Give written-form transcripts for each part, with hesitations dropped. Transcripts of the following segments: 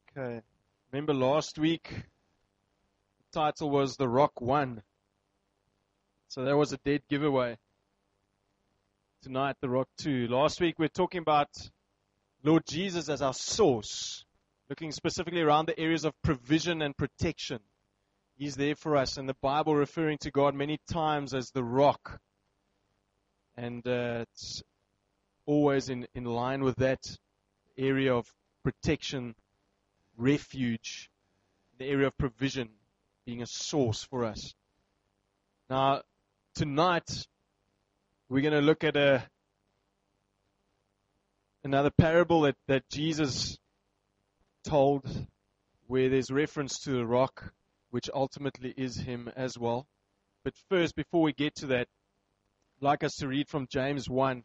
Okay. Remember last week, the title was The Rock Won. So that was a dead giveaway. Tonight, The Rock 2. Last week, we're talking about Lord Jesus as our source, looking specifically around the areas of provision and protection. He's there for us, and the Bible referring to God many times as the rock. And it's always in line with that area of protection, refuge, the area of provision being a source for us. Now, tonight, we're going to look at another parable that Jesus told, where there's reference to the rock, which ultimately is him as well. But first, before we get to that, I'd like us to read from James 1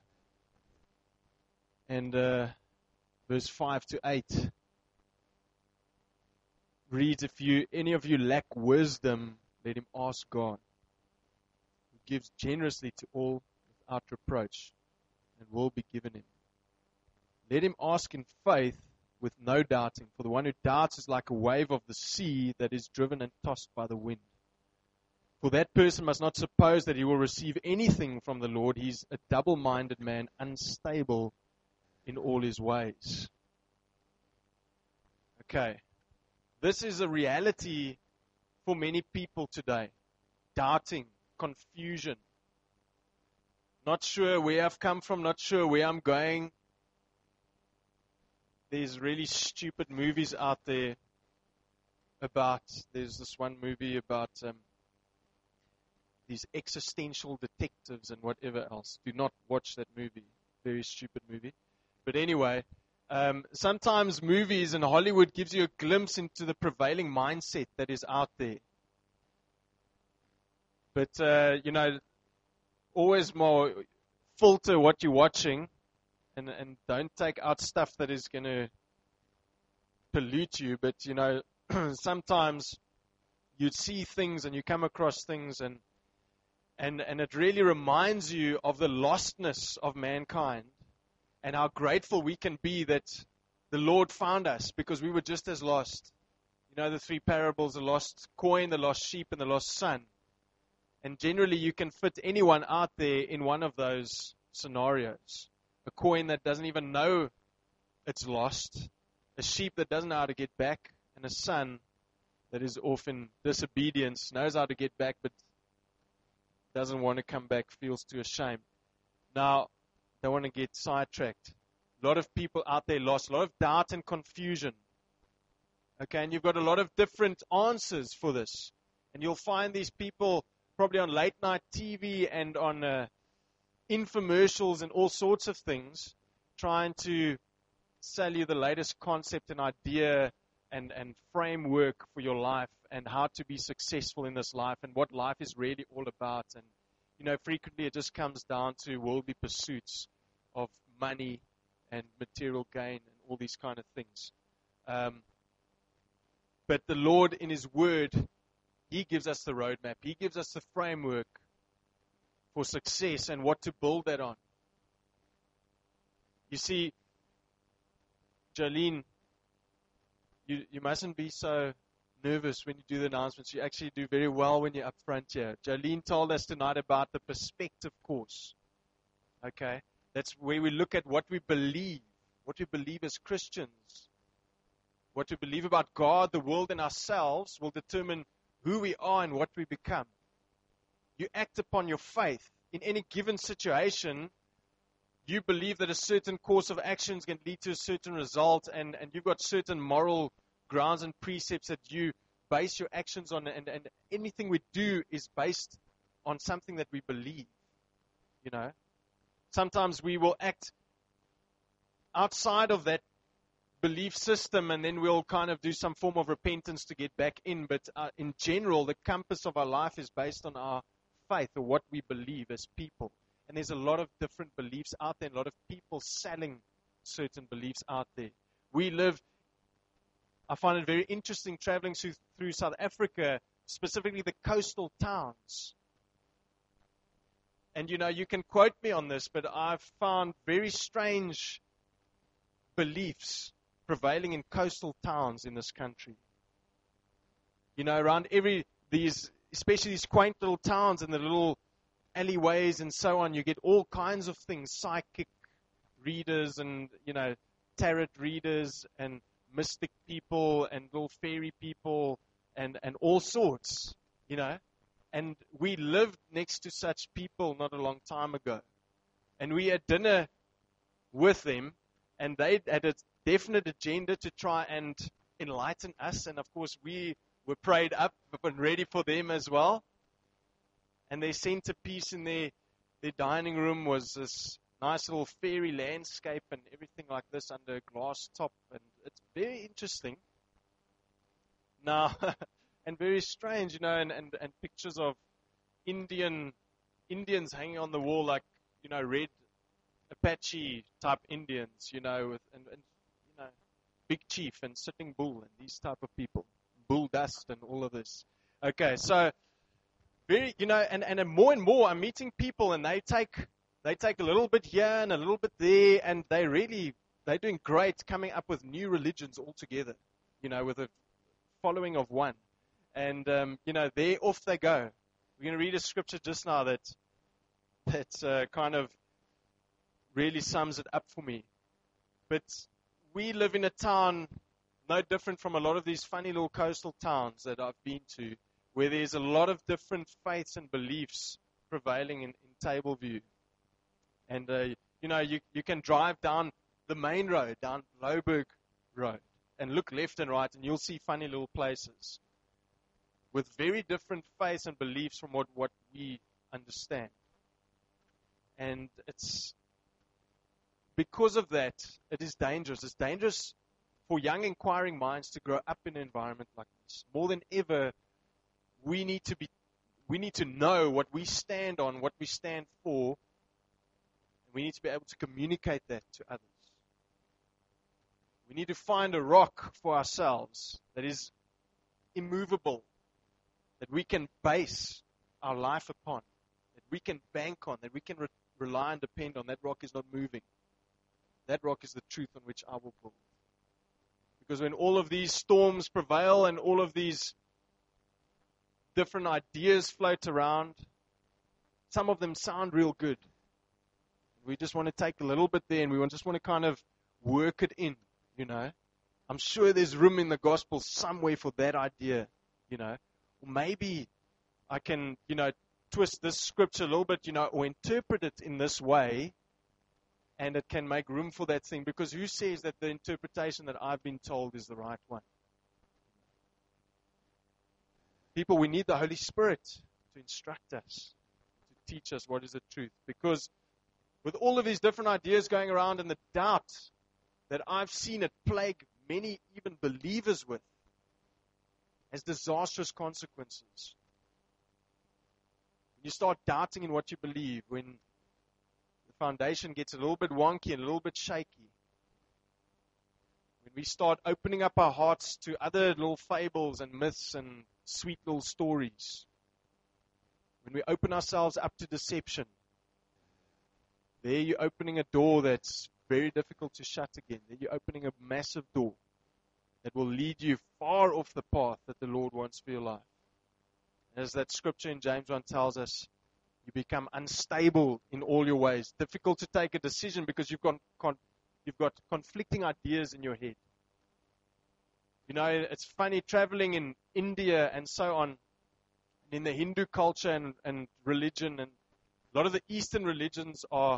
and verse 5 to 8. Reads, if any of you lack wisdom, let him ask God, who gives generously to all without reproach, and will be given him. Let him ask in faith with no doubting, for the one who doubts is like a wave of the sea that is driven and tossed by the wind. For that person must not suppose that he will receive anything from the Lord. He's a double-minded man, unstable in all his ways. Okay. This is a reality for many people today. Doubting, confusion, not sure where I've come from, not sure where I'm going. There's really stupid movies out there there's this one movie about these existential detectives and whatever else. Do not watch that movie. Very stupid movie. But anyway, sometimes movies in Hollywood gives you a glimpse into the prevailing mindset that is out there. But, always more filter what you're watching and don't take out stuff that is going to pollute you. But, sometimes you see things and you come across things and it really reminds you of the lostness of mankind. And how grateful we can be that the Lord found us because we were just as lost. The three parables, the lost coin, the lost sheep, and the lost son. And generally you can fit anyone out there in one of those scenarios. A coin that doesn't even know it's lost. A sheep that doesn't know how to get back. And a son that is off in disobedience, knows how to get back but doesn't want to come back, feels too ashamed. Now, don't want to get sidetracked. A lot of people out there lost, a lot of doubt and confusion. Okay, and you've got a lot of different answers for this. And you'll find these people probably on late night TV and on infomercials and all sorts of things, trying to sell you the latest concept and idea and framework for your life and how to be successful in this life and what life is really all about. And frequently it just comes down to worldly pursuits of money and material gain and all these kind of things. But the Lord in His Word, He gives us the roadmap. He gives us the framework for success and what to build that on. You see, Jolene, you mustn't be so nervous when you do the announcements. You actually do very well when you're up front here. Jolene told us tonight about the perspective course. Okay? That's where we look at what we believe as Christians. What we believe about God, the world, and ourselves will determine who we are and what we become. You act upon your faith. In any given situation, you believe that a certain course of actions can lead to a certain result, and you've got certain moral grounds and precepts that you base your actions on, and anything we do is based on something that we believe. Sometimes we will act outside of that belief system, and then we'll kind of do some form of repentance to get back in. But in general, the compass of our life is based on our faith or what we believe as people. And there's a lot of different beliefs out there, and a lot of people selling certain beliefs out there. I find it very interesting traveling through South Africa, specifically the coastal towns. And you can quote me on this, but I've found very strange beliefs prevailing in coastal towns in this country. Around especially these quaint little towns and the little alleyways and so on, you get all kinds of things, psychic readers and, tarot readers and mystic people and little fairy people and all sorts, And we lived next to such people not a long time ago. And we had dinner with them, and they had a definite agenda to try and enlighten us. And, of course, we were prayed up and ready for them as well. And their centerpiece in their dining room was this nice little fairy landscape and everything like this under a glass top. And it's very interesting. Now, and very strange, and pictures of Indians hanging on the wall like, red Apache type Indians, with Big Chief and Sitting Bull and these type of people, Bull Dust and all of this. Okay, so very, and more and more I'm meeting people, and they take a little bit here and a little bit there, and they're doing great coming up with new religions altogether, with a following of one. And, there off they go. We're going to read a scripture just now that kind of really sums it up for me. But we live in a town no different from a lot of these funny little coastal towns that I've been to, where there's a lot of different faiths and beliefs prevailing in Tableview. And, you can drive down the main road, down Louwburg Road, and look left and right, and you'll see funny little places with very different faiths and beliefs from what we understand. And it's because of that, it is dangerous. It's dangerous for young inquiring minds to grow up in an environment like this. More than ever, we need to know what we stand on, what we stand for. We need to be able to communicate that to others. We need to find a rock for ourselves that is immovable, that we can base our life upon, that we can bank on, that we can rely and depend on. That rock is not moving. That rock is the truth on which I will build. Because when all of these storms prevail and all of these different ideas float around, some of them sound real good. We just want to take a little bit there, and we just want to kind of work it in, I'm sure there's room in the gospel somewhere for that idea, Or maybe I can, twist this scripture a little bit, or interpret it in this way, and it can make room for that thing. Because who says that the interpretation that I've been told is the right one? People, we need the Holy Spirit to instruct us, to teach us what is the truth. Because with all of these different ideas going around and the doubt that I've seen it plague many even believers with, has disastrous consequences. When you start doubting in what you believe, when the foundation gets a little bit wonky and a little bit shaky, when we start opening up our hearts to other little fables and myths and sweet little stories, when we open ourselves up to deception, there you're opening a door that's very difficult to shut again. There you're opening a massive door that will lead you far off the path that the Lord wants for your life. As that scripture in James 1 tells us, you become unstable in all your ways. Difficult to take a decision because you've got conflicting ideas in your head. It's funny traveling in India and so on, in the Hindu culture and religion, and a lot of the Eastern religions are,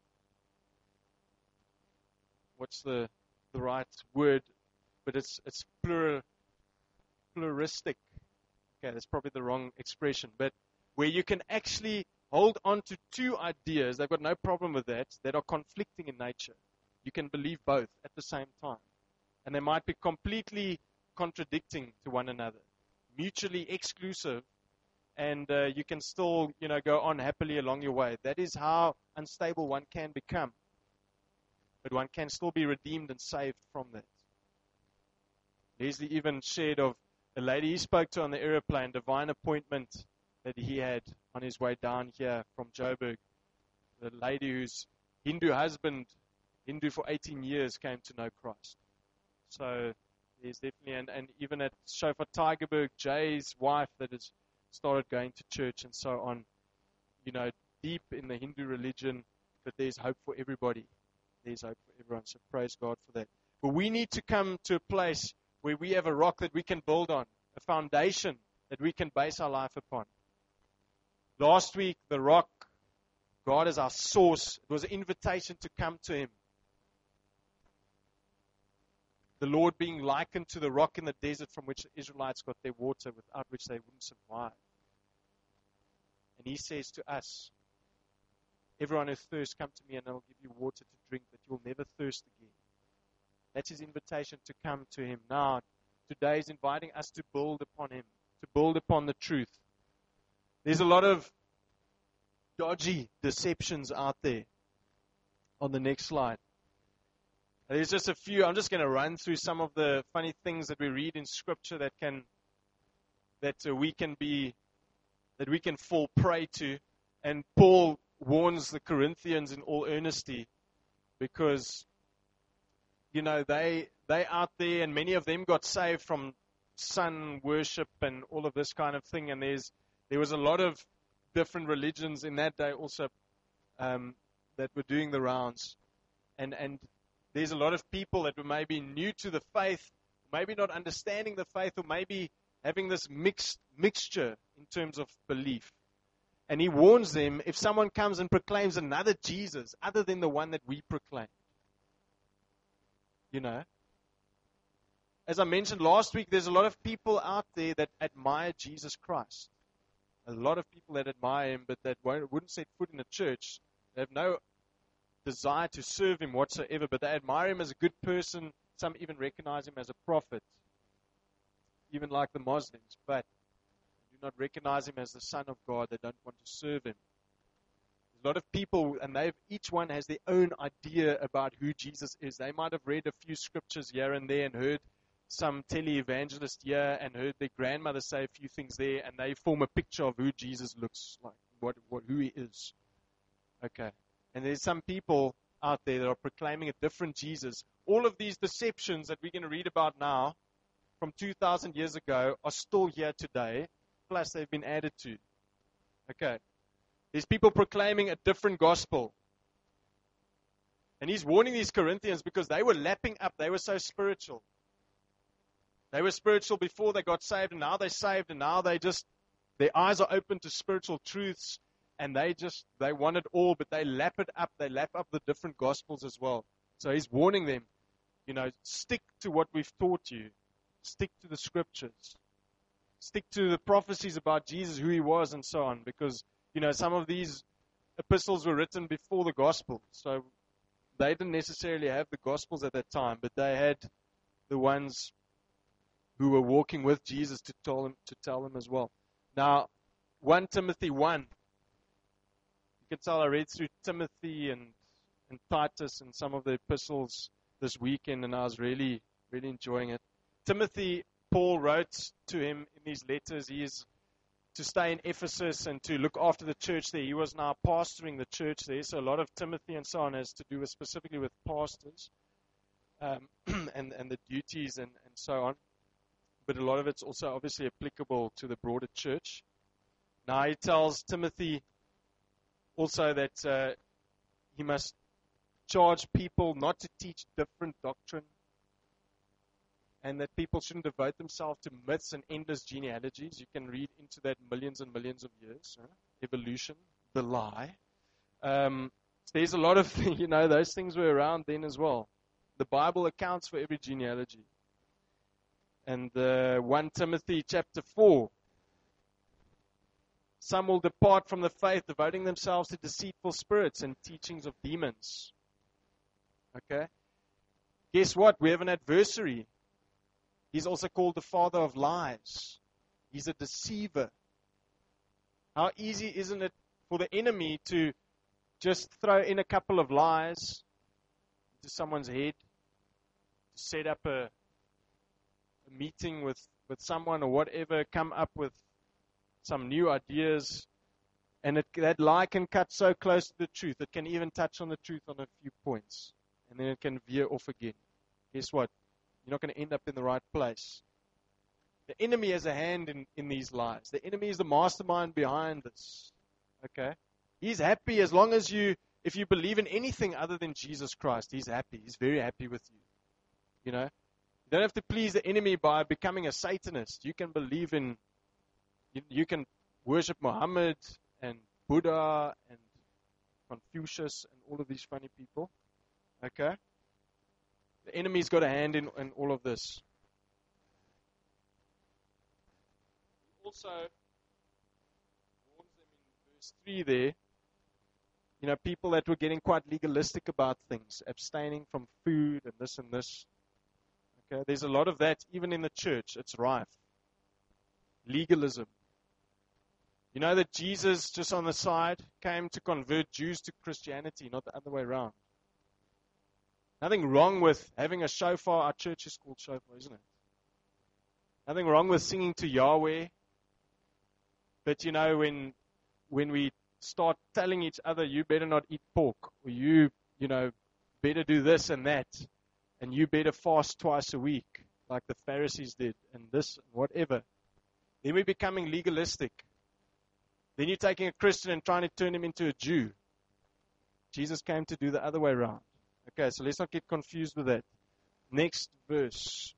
what's the right word? But it's pluralistic. Okay, that's probably the wrong expression. But where you can actually hold on to two ideas, they've got no problem with that are conflicting in nature. You can believe both at the same time. And they might be completely contradicting to one another, mutually exclusive, and you can still, go on happily along your way. That is how unstable one can become. But one can still be redeemed and saved from that. Leslie even shared of a lady he spoke to on the aeroplane, divine appointment that he had on his way down here from Joburg. The lady whose Hindu husband, Hindu for 18 years, came to know Christ. So there's definitely, and even at Shofar Tigerberg, Jay's wife that has started going to church and so on, deep in the Hindu religion, but there's hope for everybody. There's hope for everyone, so praise God for that. But we need to come to a place where we have a rock that we can build on, a foundation that we can base our life upon. Last week, the rock, God is our source. It was an invitation to come to Him. The Lord being likened to the rock in the desert from which the Israelites got their water, without which they wouldn't survive. And He says to us, everyone who thirsts, come to me and I will give you water to drink, that you'll never thirst again. That's His invitation to come to Him. Now, today is inviting us to build upon Him, to build upon the truth. There's a lot of dodgy deceptions out there. On the next slide. There's just a few. I'm just going to run through some of the funny things that we read in Scripture that we can fall prey to. And Paul warns the Corinthians in all earnesty, because they out there, and many of them got saved from sun worship and all of this kind of thing. And there was a lot of different religions in that day also that were doing the rounds, and there's a lot of people that were maybe new to the faith, maybe not understanding the faith, or maybe having this mixture in terms of belief. And he warns them, if someone comes and proclaims another Jesus other than the one that we proclaim. As I mentioned last week, there's a lot of people out there that admire Jesus Christ. A lot of people that admire Him, but that wouldn't set foot in a church. They have no desire to serve Him whatsoever, but they admire Him as a good person. Some even recognize Him as a prophet, even like the Muslims, but do not recognize Him as the Son of God. They don't want to serve Him. There's a lot of people, and each one has their own idea about who Jesus is. They might have read a few scriptures here and there and heard some tele-evangelist here and heard their grandmother say a few things there, and they form a picture of who Jesus looks like, who He is. Okay. And there's some people out there that are proclaiming a different Jesus. All of these deceptions that we're going to read about now from 2,000 years ago are still here today, plus they've been added to. Okay. There's people proclaiming a different gospel. And he's warning these Corinthians because they were lapping up. They were so spiritual. They were spiritual before they got saved, and now they're saved, and now their eyes are open to spiritual truths, and they want it all, but they lap it up. They lap up the different gospels as well. So he's warning them, stick to what we've taught you. Stick to the scriptures. Stick to the prophecies about Jesus, who He was, and so on, because, some of these epistles were written before the gospel, so they didn't necessarily have the gospels at that time, but they had the ones who were walking with Jesus to tell them as well. Now, 1 Timothy 1. You can tell I read through Timothy and Titus and some of the epistles this weekend, and I was really, really enjoying it. Timothy, Paul wrote to him in these letters. He is to stay in Ephesus and to look after the church there. He was now pastoring the church there, so a lot of Timothy and so on has to do specifically with pastors and the duties and so on. But a lot of it's also obviously applicable to the broader church. Now he tells Timothy also that he must charge people not to teach different doctrine, and that people shouldn't devote themselves to myths and endless genealogies. You can read into that millions and millions of years. Evolution, the lie. There's a lot of, those things were around then as well. The Bible accounts for every genealogy. And 1 Timothy chapter 4. Some will depart from the faith, devoting themselves to deceitful spirits and teachings of demons. Okay? Guess what? We have an adversary. He's also called the father of lies. He's a deceiver. How easy isn't it for the enemy to just throw in a couple of lies into someone's head, to set up a meeting with someone or whatever, come up with some new ideas, and that lie can cut so close to the truth. It can even touch on the truth on a few points, and then it can veer off again. Guess what? You're not going to end up in the right place. The enemy has a hand in these lies. The enemy is the mastermind behind this. Okay? He's happy as long as if you believe in anything other than Jesus Christ, he's happy. He's very happy with you. You know? You don't have to please the enemy by becoming a Satanist. You can believe in, you can worship Muhammad and Buddha and Confucius and all of these funny people. Okay? The enemy's got a hand in all of this. He also warns them in verse 3 there. You know, people that were getting quite legalistic about things, abstaining from food and this and this. Okay, there's a lot of that even in the church. It's rife. Legalism. You know that Jesus, just on the side, came to convert Jews to Christianity, not the other way around. Nothing wrong with having a shofar. Our church is called shofar, isn't it? Nothing wrong with singing to Yahweh. But you know, when we start telling each other, you better not eat pork, or you better do this and that, and you better fast twice a week, like the Pharisees did, and this, and whatever, then we're becoming legalistic. Then you're taking a Christian and trying to turn him into a Jew. Jesus came to do the other way around. Okay, so let's not get confused with that. Next verse.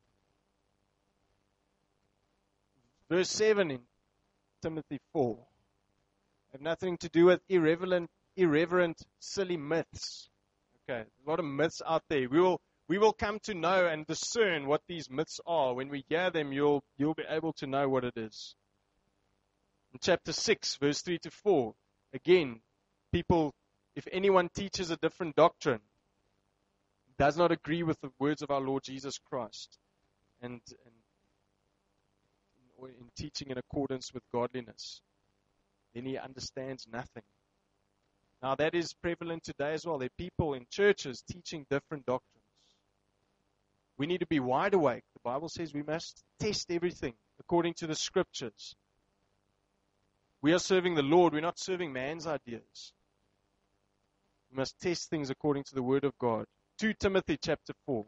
Verse 7 in Timothy 4. Have nothing to do with irreverent, silly myths. Okay, a lot of myths out there. We will come to know and discern what these myths are. When we hear them, you'll be able to know what it is. In chapter 6, verse 3 to 4, again, people, if anyone teaches a different doctrine, does not agree with the words of our Lord Jesus Christ, and in teaching in accordance with godliness, then he understands nothing. Now that is prevalent today as well. There are people in churches teaching different doctrines. We need to be wide awake. The Bible says we must test everything according to the Scriptures. We are serving the Lord. We're not serving man's ideas. We must test things according to the Word of God. 2 Timothy chapter 4.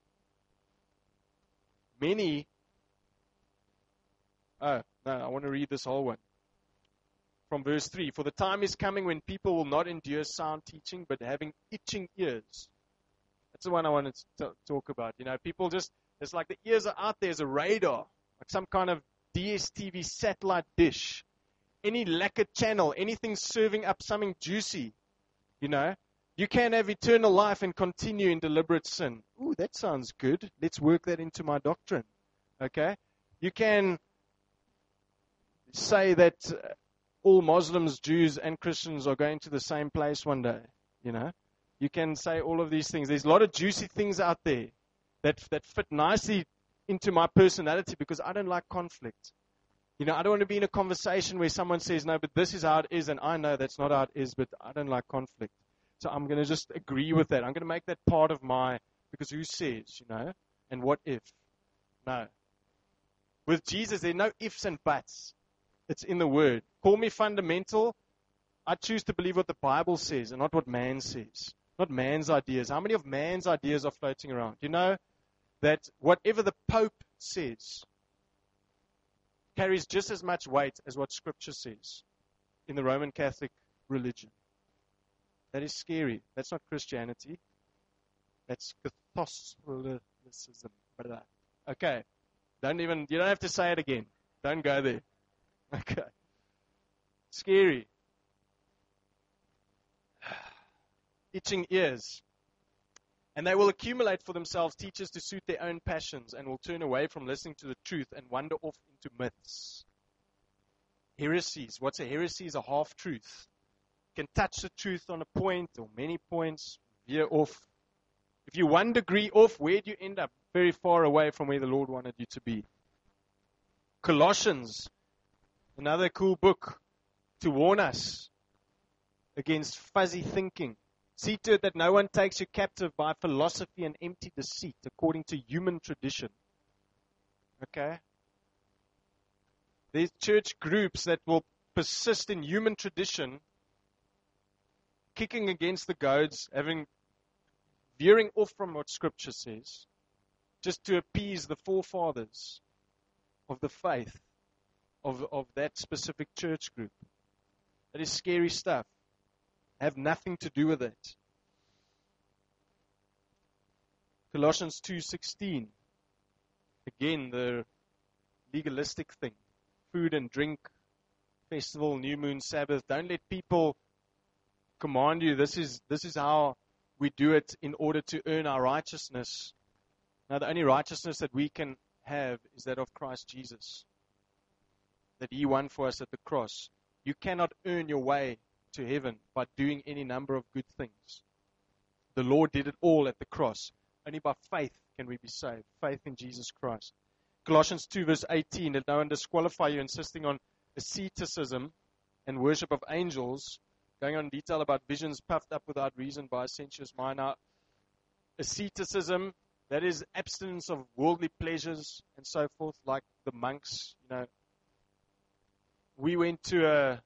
I want to read this whole one. From verse 3. For the time is coming when people will not endure sound teaching, but having itching ears. That's the one I wanted to talk about. You know, people just, it's like the ears are out there as a radar, like some kind of DSTV satellite dish. Any lacquer channel, anything serving up something juicy, you know. You can have eternal life and continue in deliberate sin. Ooh, that sounds good. Let's work that into my doctrine. Okay? You can say that all Muslims, Jews, and Christians are going to the same place one day. You know? You can say all of these things. There's a lot of juicy things out there that fit nicely into my personality because I don't like conflict. You know, I don't want to be in a conversation where someone says, no, but this is how it is, and I know that's not how it is, but I don't like conflict. So I'm going to just agree with that. I'm going to make that part of because who says, you know, and what if? No. With Jesus, there are no ifs and buts. It's in the Word. Call me fundamental. I choose to believe what the Bible says and not what man says. Not man's ideas. How many of man's ideas are floating around? You know that whatever the Pope says carries just as much weight as what Scripture says in the Roman Catholic religion. That is scary. That's not Christianity. That's Catholicism. Okay. You don't have to say it again. Don't go there. Okay. Scary. Itching ears. And they will accumulate for themselves teachers to suit their own passions and will turn away from listening to the truth and wander off into myths. Heresies. What's a heresy? Is a half-truth. You can touch the truth on a point or many points, veer off. If you're 1 degree off, where do you end up? Very far away from where the Lord wanted you to be. Colossians. Another cool book to warn us against fuzzy thinking. See to it that no one takes you captive by philosophy and empty deceit, according to human tradition. Okay? There's church groups that will persist in human tradition, kicking against the goads, veering off from what Scripture says. just to appease the forefathers of the faith of that specific church group. That is scary stuff. Have nothing to do with it. Colossians 2:16. Again, the legalistic thing. Food and drink, festival, new moon, Sabbath. Don't let people command you. This is how we do it in order to earn our righteousness. Now, the only righteousness that we can have is that of Christ Jesus, that He won for us at the cross. You cannot earn your way to heaven by doing any number of good things. The Lord did it all at the cross. Only by faith can we be saved. Faith in Jesus Christ. Colossians 2 verse 18, let no one disqualify you insisting on asceticism and worship of angels, going on in detail about visions puffed up without reason by a sensuous mind. Now, asceticism, that is abstinence of worldly pleasures and so forth, like the monks. We went to a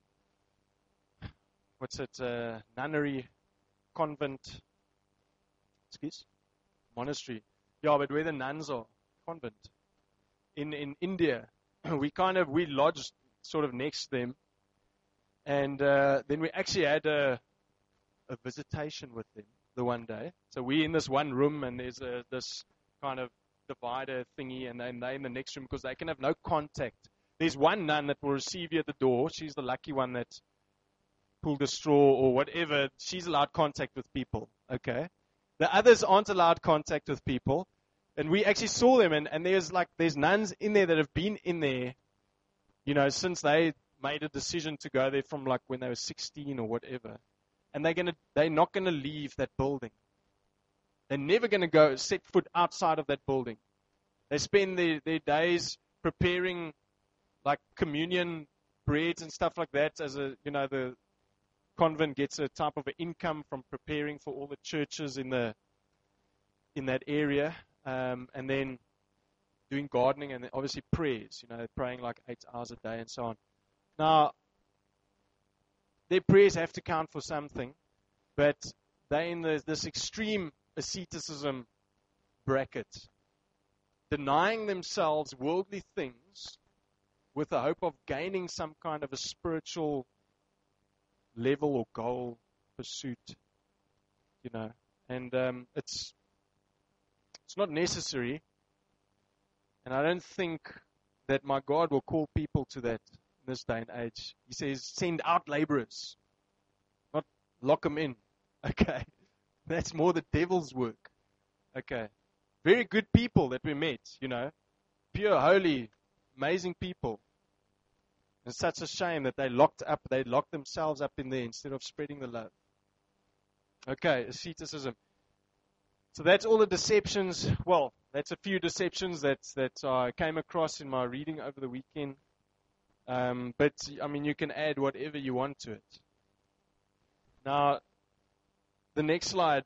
nunnery, convent, monastery. Yeah, but where the nuns are, convent. In India, we lodged sort of next to them, and then we actually had a visitation with them the one day. So we're in this one room, and there's this kind of divider thingy, and then they're in the next room because they can have no contact. There's one nun that will receive you at the door. She's the lucky one that pulled a straw or whatever. She's allowed contact with people, okay? The others aren't allowed contact with people. And we actually saw them, and there's nuns in there that have been in there, since they made a decision to go there from like when they were 16 or whatever. And they're not gonna leave that building. They're never gonna go set foot outside of that building. They spend their days preparing like communion breads and stuff like that, as the convent gets a type of an income from preparing for all the churches in that area. And then doing gardening, and then obviously prayers, praying like 8 hours a day and so on. Now, their prayers have to count for something, but they're in this extreme asceticism bracket, denying themselves worldly things with the hope of gaining some kind of a spiritual level or goal, pursuit, and it's not necessary, and I don't think that my God will call people to that in this day and age. He says, send out laborers, not lock them in. Okay, that's more the devil's work. Okay, very good people that we met, pure, holy, amazing people. It's such a shame that they locked themselves up in there instead of spreading the love. Okay, asceticism. So that's all the deceptions. Well, that's a few deceptions that I came across in my reading over the weekend. But, you can add whatever you want to it. Now, the next slide.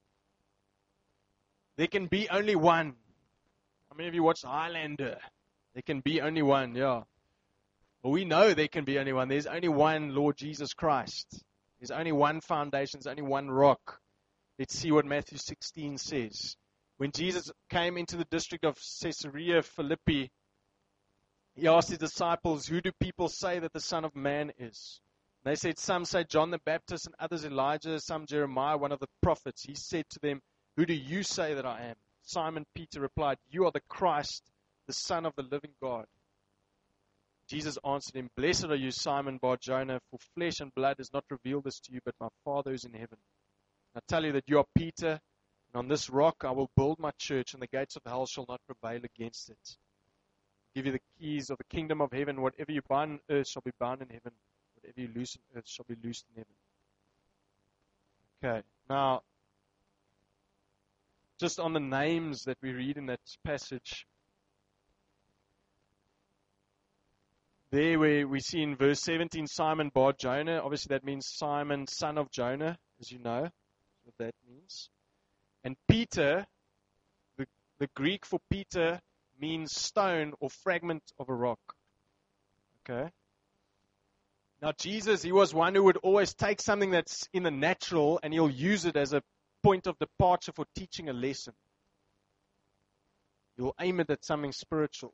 There can be only one. How many of you watched Highlander? There can be only one, yeah. Well, we know there can be only one. There's only one Lord Jesus Christ. There's only one foundation. There's only one rock. Let's see what Matthew 16 says. When Jesus came into the district of Caesarea Philippi, He asked His disciples, who do people say that the Son of Man is? They said, some say John the Baptist, and others Elijah, some Jeremiah, one of the prophets. He said to them, who do you say that I am? Simon Peter replied, you are the Christ, the Son of the living God. Jesus answered him, blessed are you, Simon Bar-Jonah, for flesh and blood has not revealed this to you, but my Father who is in heaven. I tell you that you are Peter, and on this rock I will build my church, and the gates of hell shall not prevail against it. I'll give you the keys of the kingdom of heaven. Whatever you bind on earth shall be bound in heaven. Whatever you loose on earth shall be loosed in heaven. Okay, now, just on the names that we read in that passage, there we see in verse 17, Simon Bar-Jonah. Obviously that means Simon, son of Jonah, as you know. What that means. And Peter, the Greek for Peter means stone or fragment of a rock. Okay. Now Jesus, He was one who would always take something that's in the natural and He'll use it as a point of departure for teaching a lesson. You'll aim it at something spiritual.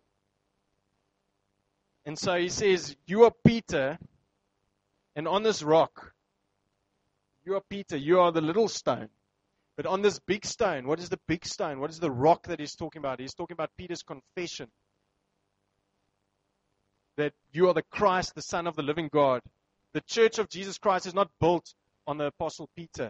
And so he says, you are Peter, and on this rock, you are Peter, you are the little stone. But on this big stone, what is the big stone? What is the rock that he's talking about? He's talking about Peter's confession that you are the Christ, the Son of the living God. The church of Jesus Christ is not built on the Apostle Peter.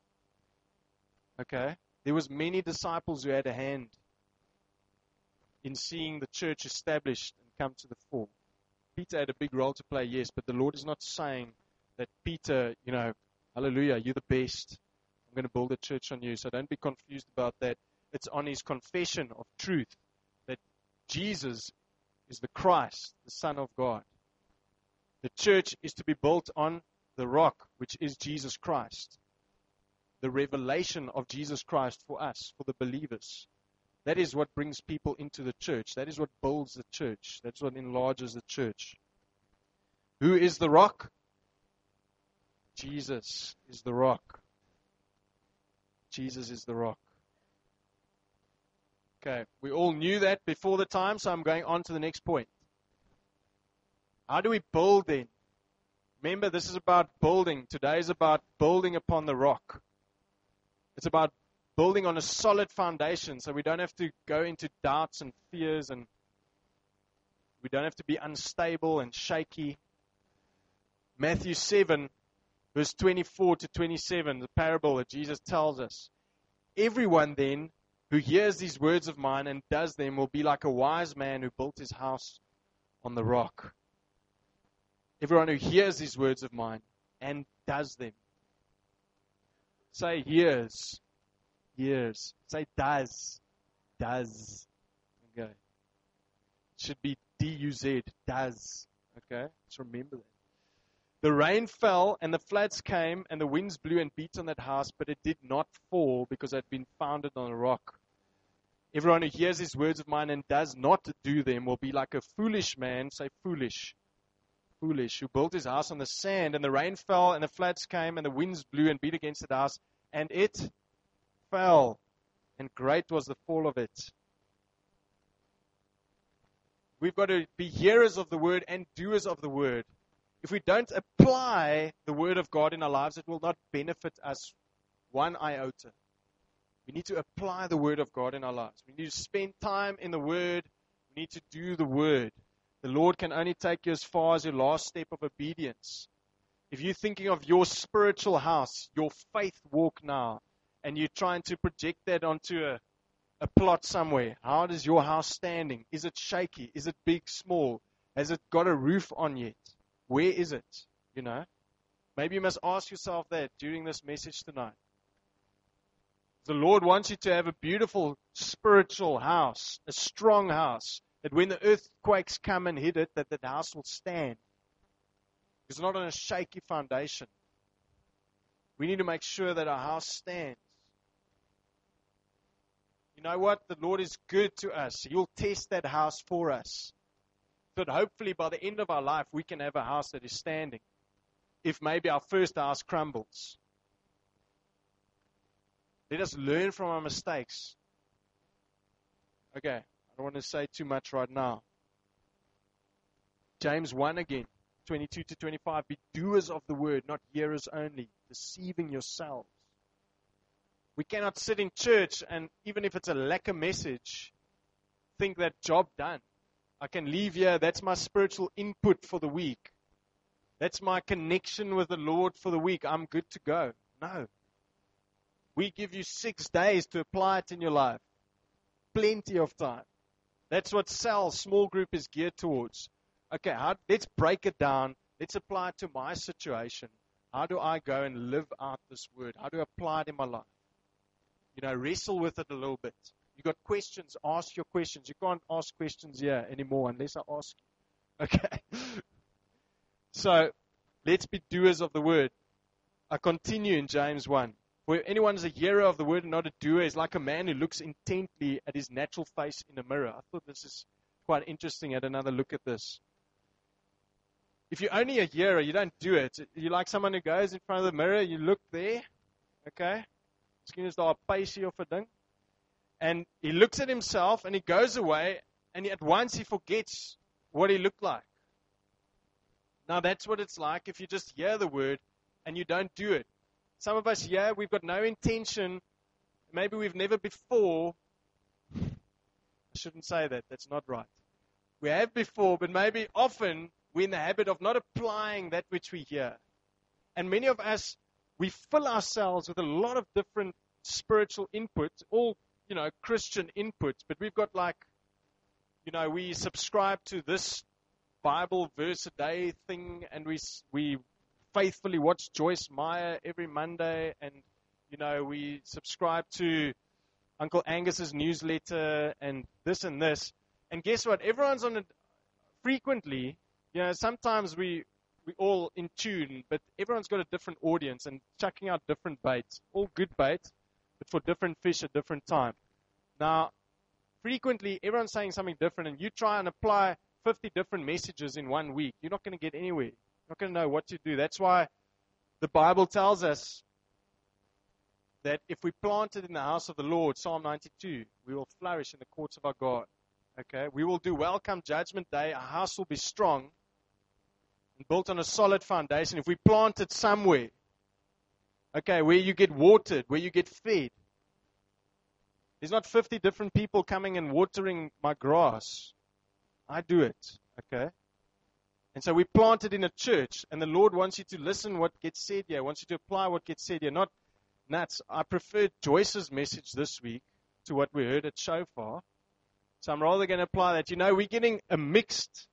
Okay? There was many disciples who had a hand in seeing the church established and come to the fore. Peter had a big role to play, yes, but the Lord is not saying that Peter, hallelujah, you're the best. I'm going to build a church on you. So don't be confused about that. It's on his confession of truth that Jesus is the Christ, the Son of God. The church is to be built on the rock, which is Jesus Christ. The revelation of Jesus Christ for us, for the believers. That is what brings people into the church. That is what builds the church. That's what enlarges the church. Who is the rock? Jesus is the rock. Jesus is the rock. Okay, we all knew that before the time, so I'm going on to the next point. How do we build then? Remember, this is about building. Today is about building upon the rock. It's about building on a solid foundation so we don't have to go into doubts and fears, and we don't have to be unstable and shaky. Matthew 7, verse 24 to 27, the parable that Jesus tells us. Everyone then who hears these words of mine and does them will be like a wise man who built his house on the rock. Everyone who hears these words of mine and does them. Say hears. Hears. Say does. Does. Okay. It should be D-U-Z. Does. Okay. Let's remember that. The rain fell and the floods came and the winds blew and beat on that house, but it did not fall because it had been founded on a rock. Everyone who hears these words of mine and does not do them will be like a foolish man. Say foolish. Foolish. Who built his house on the sand, and the rain fell and the floods came and the winds blew and beat against that house, and it fell, and great was the fall of it. We've got to be hearers of the word and doers of the word. If we don't apply the word of God in our lives, it will not benefit us one iota. We need to apply the word of God in our lives. We need to spend time in the word. We need to do the word. The Lord can only take you as far as your last step of obedience. If you're thinking of your spiritual house, your faith walk now, and you're trying to project that onto a plot somewhere, how is your house standing? Is it shaky? Is it big, small? Has it got a roof on yet? Where is it? Maybe you must ask yourself that during this message tonight. The Lord wants you to have a beautiful spiritual house, a strong house, that when the earthquakes come and hit it, that house will stand. It's not on a shaky foundation. We need to make sure that our house stands. You know what? The Lord is good to us. He'll test that house for us. So that hopefully by the end of our life, we can have a house that is standing. If maybe our first house crumbles. Let us learn from our mistakes. Okay, I don't want to say too much right now. James 1 again, 22 to 25. Be doers of the word, not hearers only, deceiving yourselves. We cannot sit in church and even if it's a lacquer message, think that job done. I can leave here, that's my spiritual input for the week. That's my connection with the Lord for the week. I'm good to go. No. We give you 6 days to apply it in your life. Plenty of time. That's what Cell small group is geared towards. Okay, let's break it down. Let's apply it to my situation. How do I go and live out this word? How do I apply it in my life? Wrestle with it a little bit. You got questions, ask your questions. You can't ask questions here anymore unless I ask you. Okay. So, let's be doers of the word. I continue in James 1. Where anyone is a hearer of the word and not a doer is like a man who looks intently at his natural face in a mirror. I thought this is quite interesting. I had another look at this. If you're only a hearer, you don't do it. You're like someone who goes in front of the mirror, you look there. Okay? Miskien is daar 'n paisie of 'n ding. And he looks at himself and he goes away, and at once he forgets what he looked like. Now that's what it's like if you just hear the word and you don't do it. Some of us here, we've got no intention. Maybe we've never before. I shouldn't say that. That's not right. We have before, but maybe often we're in the habit of not applying that which we hear. And many of us, we fill ourselves with a lot of different spiritual inputs, all, Christian inputs, but we've got we subscribe to this Bible verse a day thing, and we faithfully watch Joyce Meyer every Monday, and, we subscribe to Uncle Angus's newsletter and this and this. And guess what? Everyone's on it frequently. Sometimes we all in tune, but everyone's got a different audience and chucking out different baits. All good bait, but for different fish at different time. Now, frequently, everyone's saying something different, and you try and apply 50 different messages in 1 week. You're not going to get anywhere. You're not going to know what to do. That's why the Bible tells us that if we planted in the house of the Lord, Psalm 92, we will flourish in the courts of our God. Okay, we will do well come judgment day. Our house will be strong and built on a solid foundation. If we plant it somewhere, okay, where you get watered, where you get fed. There's not 50 different people coming and watering my grass. I do it, okay? And so we plant it in a church, and the Lord wants you to listen what gets said here, wants you to apply what gets said here, not nuts. I preferred Joyce's message this week to what we heard at Shofar. So I'm rather going to apply that. We're getting mixed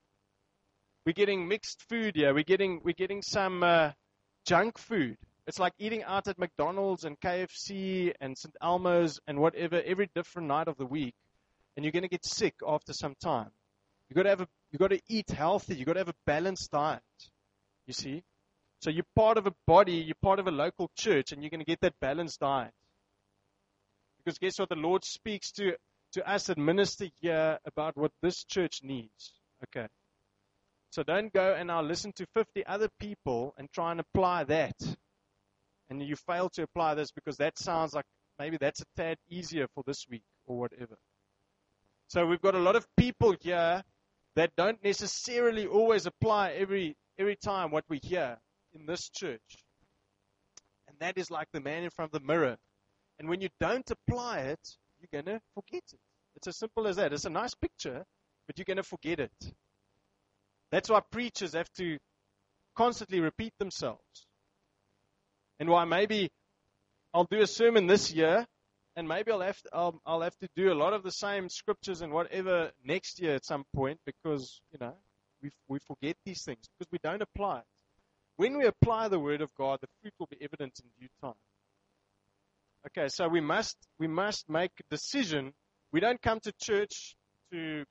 food here. We're getting some junk food. It's like eating out at McDonald's and KFC and St. Elmo's and whatever every different night of the week, and you're going to get sick after some time. You got to eat healthy. You got to have a balanced diet. You see, so you're part of a body. You're part of a local church, and you're going to get that balanced diet. Because guess what? The Lord speaks to us that minister here about what this church needs. Okay. So don't go and now listen to 50 other people and try and apply that. And you fail to apply this because that sounds like maybe that's a tad easier for this week or whatever. So we've got a lot of people here that don't necessarily always apply every time what we hear in this church. And that is like the man in front of the mirror. And when you don't apply it, you're going to forget it. It's as simple as that. It's a nice picture, but you're going to forget it. That's why preachers have to constantly repeat themselves. And why maybe I'll do a sermon this year, and maybe I'll have to do a lot of the same scriptures and whatever next year at some point, because we forget these things because we don't apply it. When we apply the word of God, the fruit will be evident in due time. Okay, so we must make a decision. We don't come to church to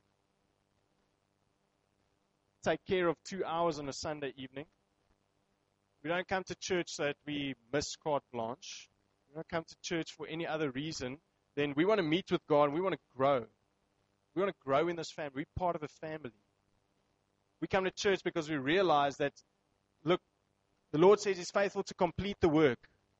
take care of 2 hours on a Sunday evening. We don't come to church so that we miss carte blanche. We don't come to church for any other reason. Then we want to meet with God. We want to grow. We want to grow in this family. We're part of a family. We come to church because we realize that, look, the Lord says He's faithful to complete the work.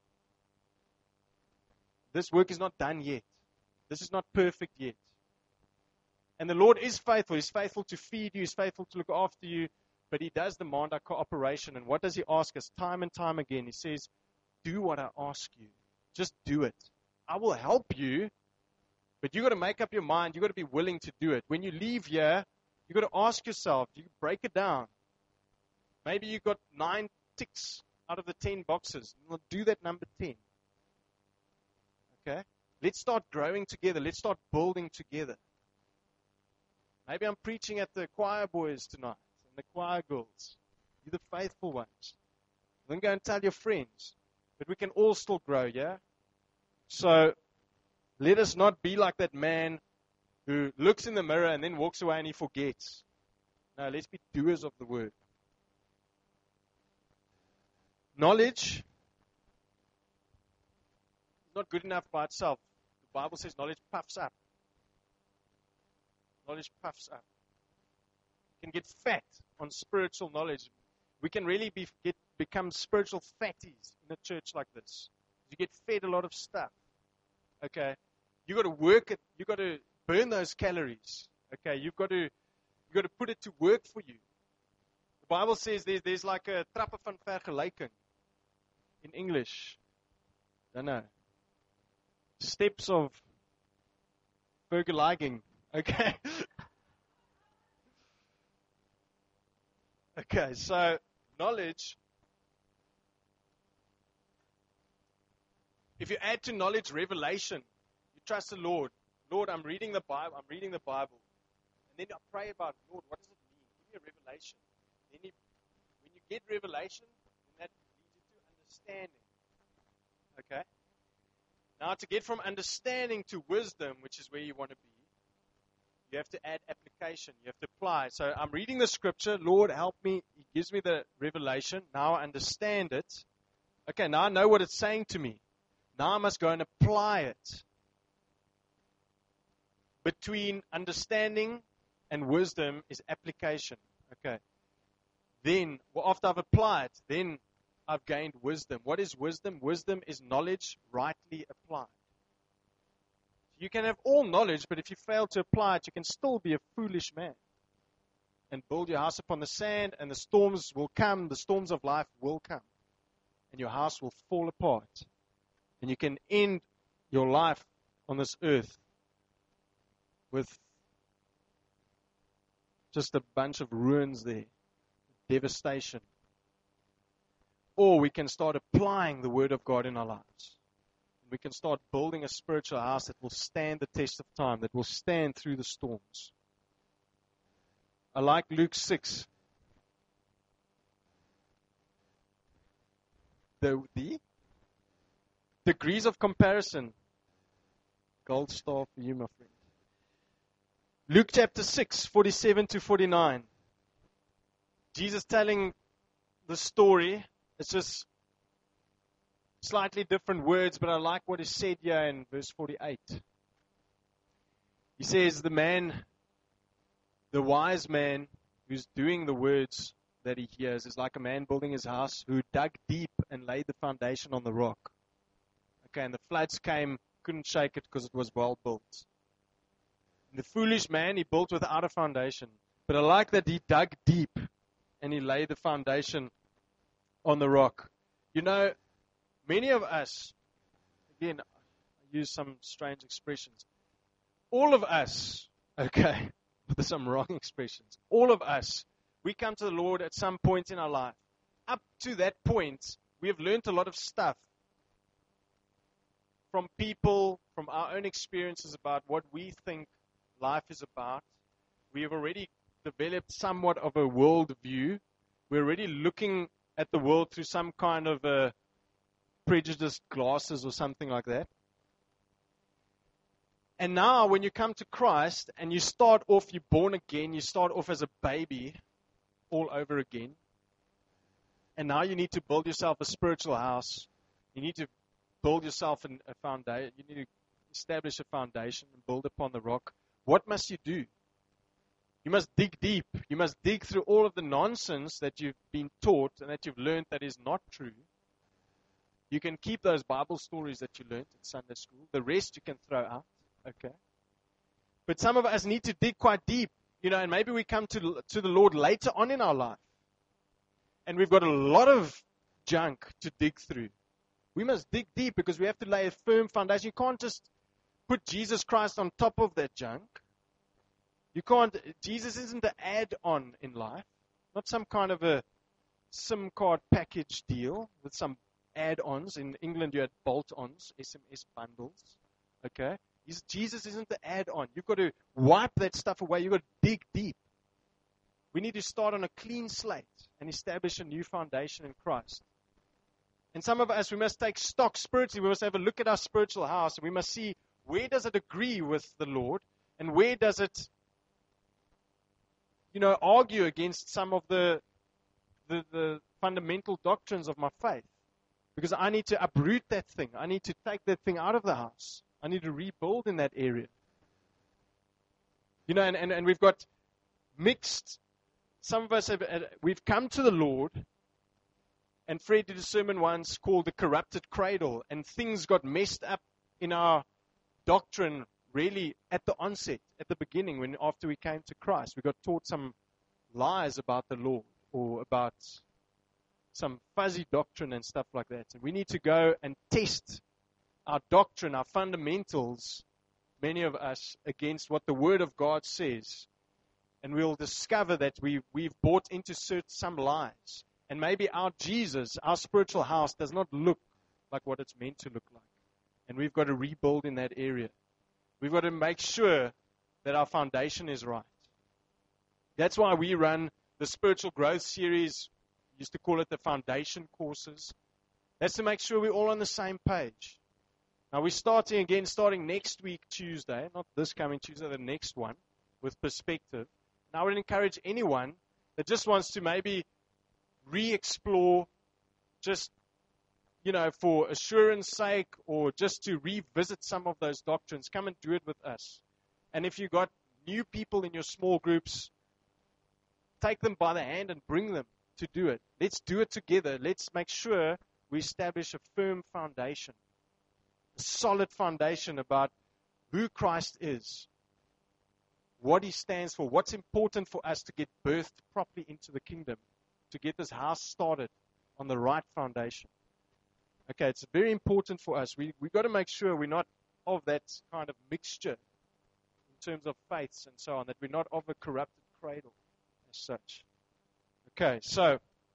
This work is not done yet. This is not perfect yet. And the Lord is faithful. He's faithful to feed you. He's faithful to look after you. But He does demand our cooperation. And what does He ask us time and time again? He says, do what I ask you. Just do it. I will help you. But you've got to make up your mind. You've got to be willing to do it. When you leave here, you've got to ask yourself, you break it down. Maybe you've got 9 ticks out of the 10 boxes. Well, do that number 10. Okay? Let's start growing together. Let's start building together. Maybe I'm preaching at the choir boys tonight and the choir girls. You're the faithful ones. Then go and tell your friends. But we can all still grow, yeah? So let us not be like that man who looks in the mirror and then walks away and he forgets. No, let's be doers of the word. Knowledge is not good enough by itself. The Bible says knowledge puffs up. Knowledge puffs up. You can get fat on spiritual knowledge. We can really become spiritual fatties in a church like this. You get fed a lot of stuff. Okay? You got to work it. You got to burn those calories. Okay, you got to put it to work for you. The Bible says there's like a trappe van vergelyking in English. Don't know. Steps of vergelijking. Okay. Okay, so knowledge. If you add to knowledge revelation, you trust the Lord. Lord, I'm reading the Bible. And then I pray about, Lord, what does it mean? Give me a revelation. Then when you get revelation, then that leads you to understanding. Okay? Now, to get from understanding to wisdom, which is where you want to be, you have to add application. You have to apply. So I'm reading the scripture. Lord, help me. He gives me the revelation. Now I understand it. Okay, now I know what it's saying to me. Now I must go and apply it. Between understanding and wisdom is application. Okay. Then, after I've applied, then I've gained wisdom. What is wisdom? Wisdom is knowledge rightly applied. You can have all knowledge, but if you fail to apply it, you can still be a foolish man. And build your house upon the sand, and the storms will come, the storms of life will come. And your house will fall apart. And you can end your life on this earth with just a bunch of ruins there, devastation. Or we can start applying the Word of God in our lives. We can start building a spiritual house that will stand the test of time, that will stand through the storms. I like Luke 6. The degrees of comparison. Gold star for you, my friend. Luke chapter 6, 47 to 49. Jesus telling the story. It's just slightly different words, but I like what is said here in verse 48. He says, the wise man who's doing the words that he hears is like a man building his house who dug deep and laid the foundation on the rock. Okay, and the floods came, couldn't shake it because it was well built. And the foolish man, he built without a foundation. But I like that he dug deep and he laid the foundation on the rock. You know, many of us, again, I use some strange expressions. All of us, okay, there's some wrong expressions. All of us, we come to the Lord at some point in our life. Up to that point, we have learned a lot of stuff from people, from our own experiences about what we think life is about. We have already developed somewhat of a world view. We're already looking at the world through some kind of a prejudiced glasses or something like that. And now when you come to Christ and you start off, you're born again, you start off as a baby all over again. And now you need to build yourself a spiritual house. You need to build yourself a foundation. You need to establish a foundation and build upon the rock. What must you do? You must dig deep. You must dig through all of the nonsense that you've been taught and that you've learned that is not true. You can keep those Bible stories that you learned in Sunday school. The rest you can throw out. Okay. But some of us need to dig quite deep, and maybe we come to the Lord later on in our life. And we've got a lot of junk to dig through. We must dig deep because we have to lay a firm foundation. You can't just put Jesus Christ on top of that junk. You can't. Jesus isn't an add-on in life. Not some kind of a SIM card package deal with some add-ons. In England, you had bolt-ons, SMS bundles. Okay? Jesus isn't the add-on. You've got to wipe that stuff away. You've got to dig deep. We need to start on a clean slate and establish a new foundation in Christ. And some of us, we must take stock spiritually. We must have a look at our spiritual house. And we must see, where does it agree with the Lord? And where does it, argue against some of the fundamental doctrines of my faith? Because I need to uproot that thing. I need to take that thing out of the house. I need to rebuild in that area. And we've got mixed. Some of us we've come to the Lord, and Fred did a sermon once called The Corrupted Cradle, and things got messed up in our doctrine really at the onset, at the beginning, after we came to Christ. We got taught some lies about the Lord or about some fuzzy doctrine and stuff like that. And we need to go and test our doctrine, our fundamentals, many of us, against what the Word of God says. And we'll discover that we've bought into some lies. And maybe our Jesus, our spiritual house, does not look like what it's meant to look like. And we've got to rebuild in that area. We've got to make sure that our foundation is right. That's why we run the spiritual growth series. We used to call it the foundation courses. That's to make sure we're all on the same page. Now we're starting next week, Tuesday, not this coming Tuesday, the next one, with perspective. And I would encourage anyone that just wants to maybe re-explore, just, for assurance sake, or just to revisit some of those doctrines, come and do it with us. And if you've got new people in your small groups, take them by the hand and bring them to do it. Let's do it together. Let's make sure we establish a firm foundation, a solid foundation about who Christ is, what He stands for, what's important for us to get birthed properly into the kingdom, to get this house started on the right foundation. Okay, it's very important for us. We've got to make sure we're not of that kind of mixture in terms of faiths and so on, that we're not of a corrupted cradle as such. Okay, so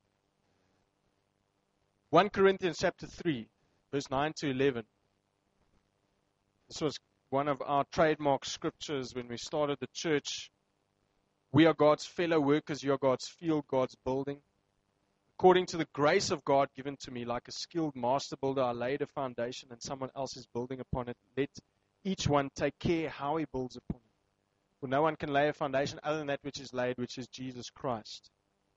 1 Corinthians chapter 3, verse 9 to 11. This was one of our trademark scriptures when we started the church. We are God's fellow workers, you are God's field, God's building. According to the grace of God given to me, like a skilled master builder, I laid a foundation and someone else is building upon it. Let each one take care how he builds upon it. For no one can lay a foundation other than that which is laid, which is Jesus Christ.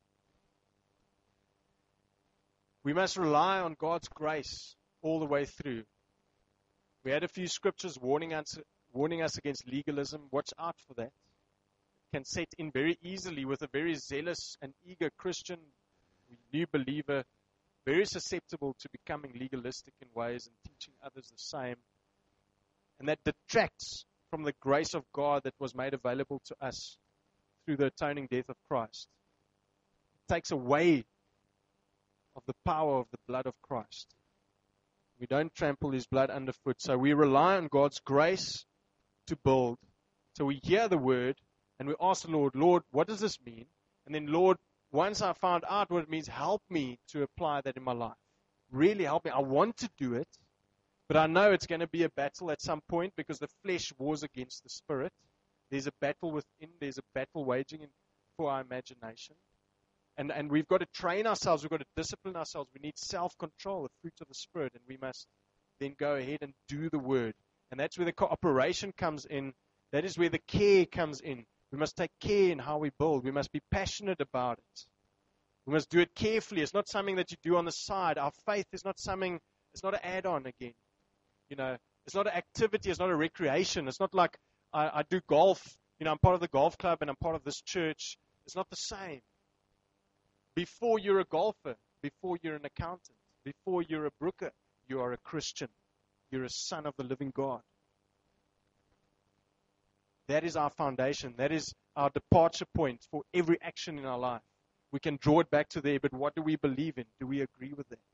We must rely on God's grace all the way through. We had a few scriptures warning us against legalism. Watch out for that. It can set in very easily with a very zealous and eager Christian, new believer, very susceptible to becoming legalistic in ways and teaching others the same. And that detracts from the grace of God that was made available to us through the atoning death of Christ. It takes away of the power of the blood of Christ. We don't trample His blood underfoot. So we rely on God's grace to build. So we hear the word and we ask the Lord, Lord, what does this mean? And then, Lord, once I found out what it means, help me to apply that in my life. Really help me. I want to do it, but I know it's going to be a battle at some point because the flesh wars against the spirit. There's a battle within. There's a battle waging for our imagination. And we've got to train ourselves. We've got to discipline ourselves. We need self-control, the fruit of the Spirit, and we must then go ahead and do the word. And that's where the cooperation comes in. That is where the care comes in. We must take care in how we build. We must be passionate about it. We must do it carefully. It's not something that you do on the side. Our faith is not something, it's not an add-on again. It's not an activity. It's not a recreation. It's not like I do golf. I'm part of the golf club and I'm part of this church. It's not the same. Before you're a golfer, before you're an accountant, before you're a brooker, you are a Christian. You're a son of the living God. That is our foundation. That is our departure point for every action in our life. We can draw it back to there, but what do we believe in? Do we agree with that?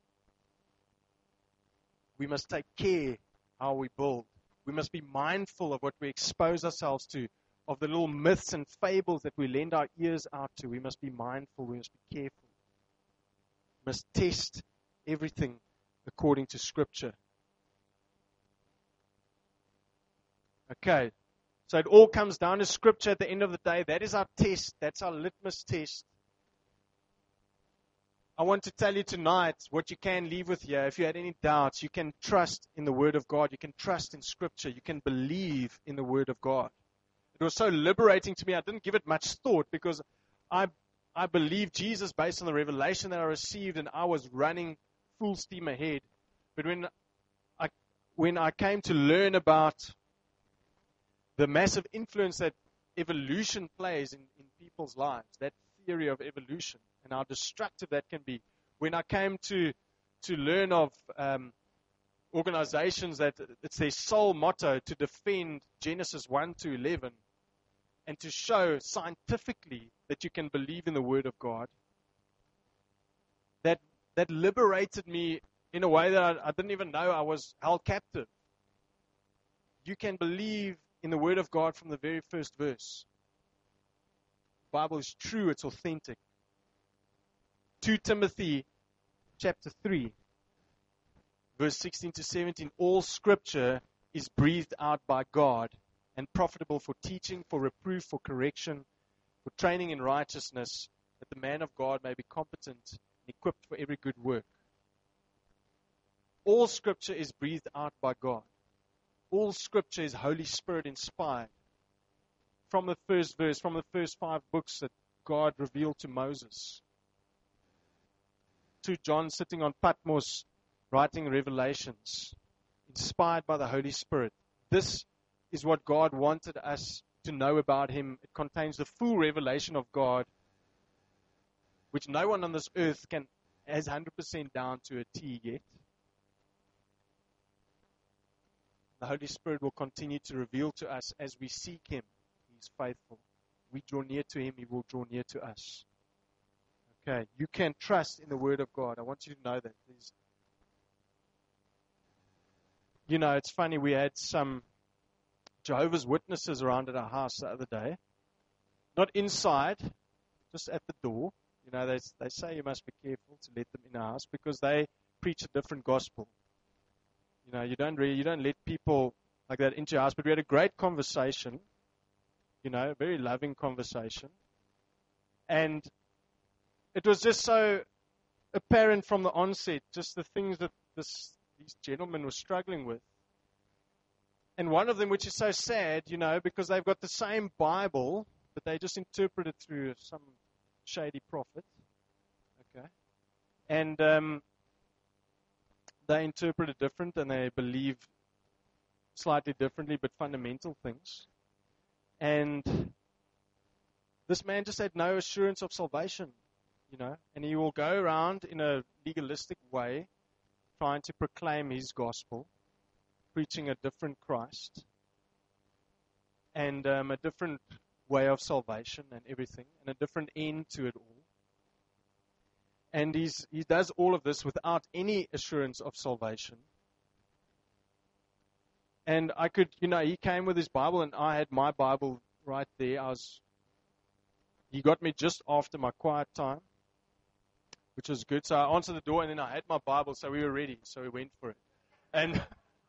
We must take care how we build. We must be mindful of what we expose ourselves to, of the little myths and fables that we lend our ears out to. We must be mindful. We must be careful. We must test everything according to Scripture. Okay. So it all comes down to Scripture at the end of the day. That is our test. That's our litmus test. I want to tell you tonight what you can leave with here. If you had any doubts, you can trust in the Word of God. You can trust in Scripture. You can believe in the Word of God. It was so liberating to me. I didn't give it much thought because I believed Jesus based on the revelation that I received, and I was running full steam ahead. But when I came to learn about the massive influence that evolution plays in people's lives, that theory of evolution, and how destructive that can be. When I came to learn of organizations that it's their sole motto to defend Genesis 1 to 11 and to show scientifically that you can believe in the Word of God, that liberated me in a way that I didn't even know I was held captive. You can believe in the Word of God from the very first verse. The Bible is true, it's authentic. 2 Timothy chapter 3, verse 16 to 17, all Scripture is breathed out by God and profitable for teaching, for reproof, for correction, for training in righteousness, that the man of God may be competent and equipped for every good work. All Scripture is breathed out by God. All Scripture is Holy Spirit inspired. From the first verse, from the first 5 books that God revealed to Moses, to John sitting on Patmos writing Revelations, inspired by the Holy Spirit. This is what God wanted us to know about Him. It contains the full revelation of God, which no one on this earth has 100% down to a T yet. The Holy Spirit will continue to reveal to us as we seek Him. He is faithful. We draw near to Him, He will draw near to us. Okay, you can trust in the Word of God. I want you to know that. It's funny, we had some Jehovah's Witnesses around at our house the other day. Not inside, just at the door. They say you must be careful to let them in our house because they preach a different gospel. You don't let people like that into your house. But we had a great conversation, a very loving conversation. And it was just so apparent from the onset, just the things that these gentlemen were struggling with. And one of them, which is so sad, because they've got the same Bible, but they just interpret it through some shady prophet. Okay. And they interpret it different and they believe slightly differently, but fundamental things. And this man just had no assurance of salvation, and he will go around in a legalistic way trying to proclaim his gospel, preaching a different Christ and a different way of salvation and everything, and a different end to it all. And he does all of this without any assurance of salvation. And I could, he came with his Bible, and I had my Bible right there. He got me just after my quiet time, which was good. So I answered the door, and then I had my Bible, so we were ready. So we went for it.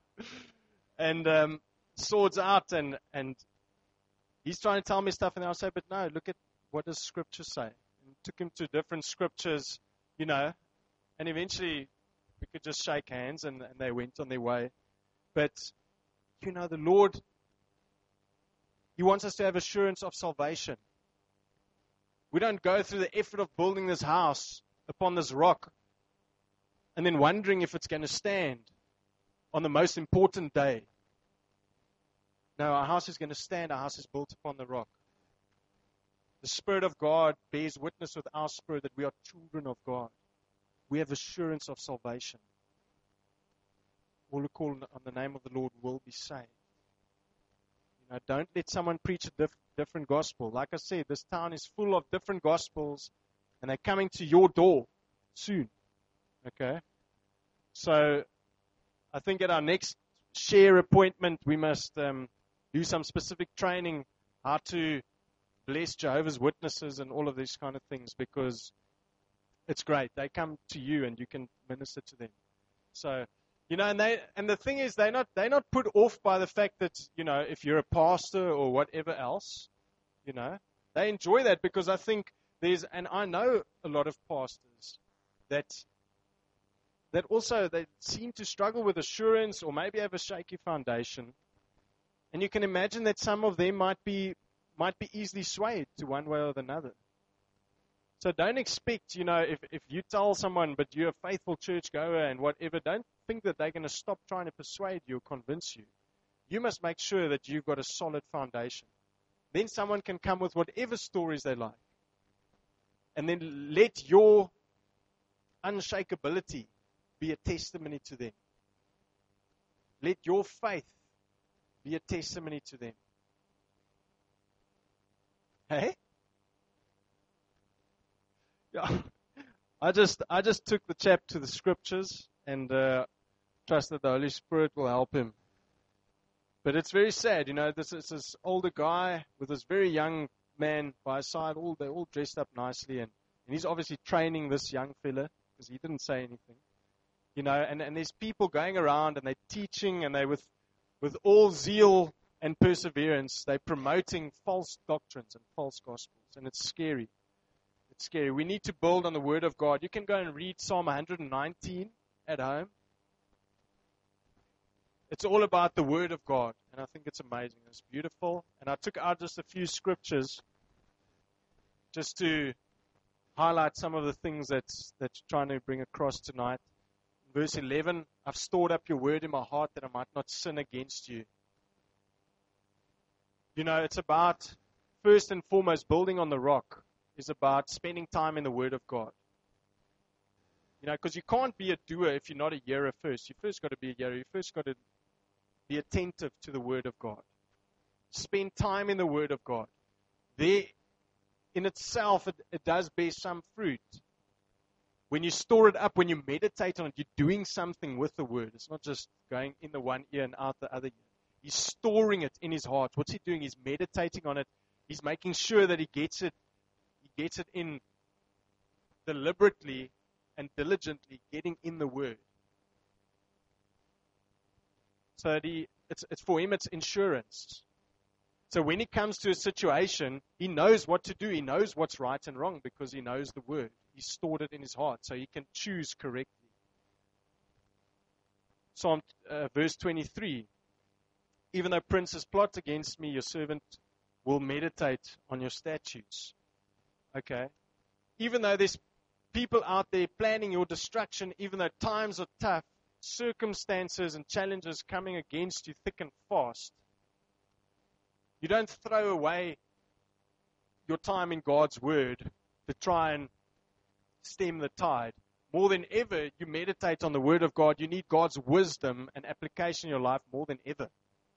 And swords out, and he's trying to tell me stuff, and I'll say, but no, look at what does Scripture say. And took him to different scriptures, and eventually we could just shake hands, and they went on their way. But, the Lord, He wants us to have assurance of salvation. We don't go through the effort of building this house upon this rock and then wondering if it's going to stand on the most important day. No, our house is going to stand. Our house is built upon the rock. The Spirit of God bears witness with our spirit that we are children of God. We have assurance of salvation. All who call on the name of the Lord will be saved. Don't let someone preach a different gospel. Like I said, this town is full of different gospels, and they're coming to your door soon. Okay? So, I think at our next share appointment, we must do some specific training, how to bless Jehovah's Witnesses and all of these kind of things, because it's great. They come to you and you can minister to them. So, and the thing is, they're not put off by the fact that, if you're a pastor or whatever else, they enjoy that, because I think and I know a lot of pastors that also they seem to struggle with assurance or maybe have a shaky foundation. And you can imagine that some of them might be easily swayed to one way or another. So don't expect, if you tell someone, but you're a faithful churchgoer and whatever, don't think that they're going to stop trying to persuade you or convince you. You must make sure that you've got a solid foundation. Then someone can come with whatever stories they like. And then let your unshakability be a testimony to them. Let your faith be a testimony to them. Hey? Yeah. I just took the chap to the scriptures and trust that the Holy Spirit will help him. But it's very sad, this older guy with this very young man by his side, they're all dressed up nicely, and he's obviously training this young fella because he didn't say anything. And there's people going around and they're teaching, and they with all zeal and perseverance, they're promoting false doctrines and false gospels, and it's scary. It's scary. We need to build on the Word of God. You can go and read Psalm 119 at home. It's all about the Word of God, and I think it's amazing. It's beautiful. And I took out just a few scriptures just to highlight some of the things that's trying to bring across tonight. Verse 11, I've stored up your word in my heart that I might not sin against you. It's about, first and foremost, building on the rock is about spending time in the Word of God. Because you can't be a doer if you're not a hearer first. You first got to be a hearer. You first got to be attentive to the Word of God. Spend time in the Word of God. There, in itself, it does bear some fruit. When you store it up, when you meditate on it, you're doing something with the Word. It's not just going in the one ear and out the other ear. He's storing it in his heart. What's he doing? He's meditating on it. He's making sure that he gets it in deliberately and diligently, getting in the Word. So that it's for him, it's insurance. So when he comes to a situation, he knows what to do. He knows what's right and wrong because he knows the Word. He's stored it in his heart so he can choose correctly. Psalm verse 23. Even though princes plot against me, your servant will meditate on your statutes. Okay? Even though there's people out there planning your destruction, even though times are tough, circumstances and challenges coming against you thick and fast, you don't throw away your time in God's Word to try and stem the tide. More than ever, you meditate on the Word of God. You need God's wisdom and application in your life more than ever.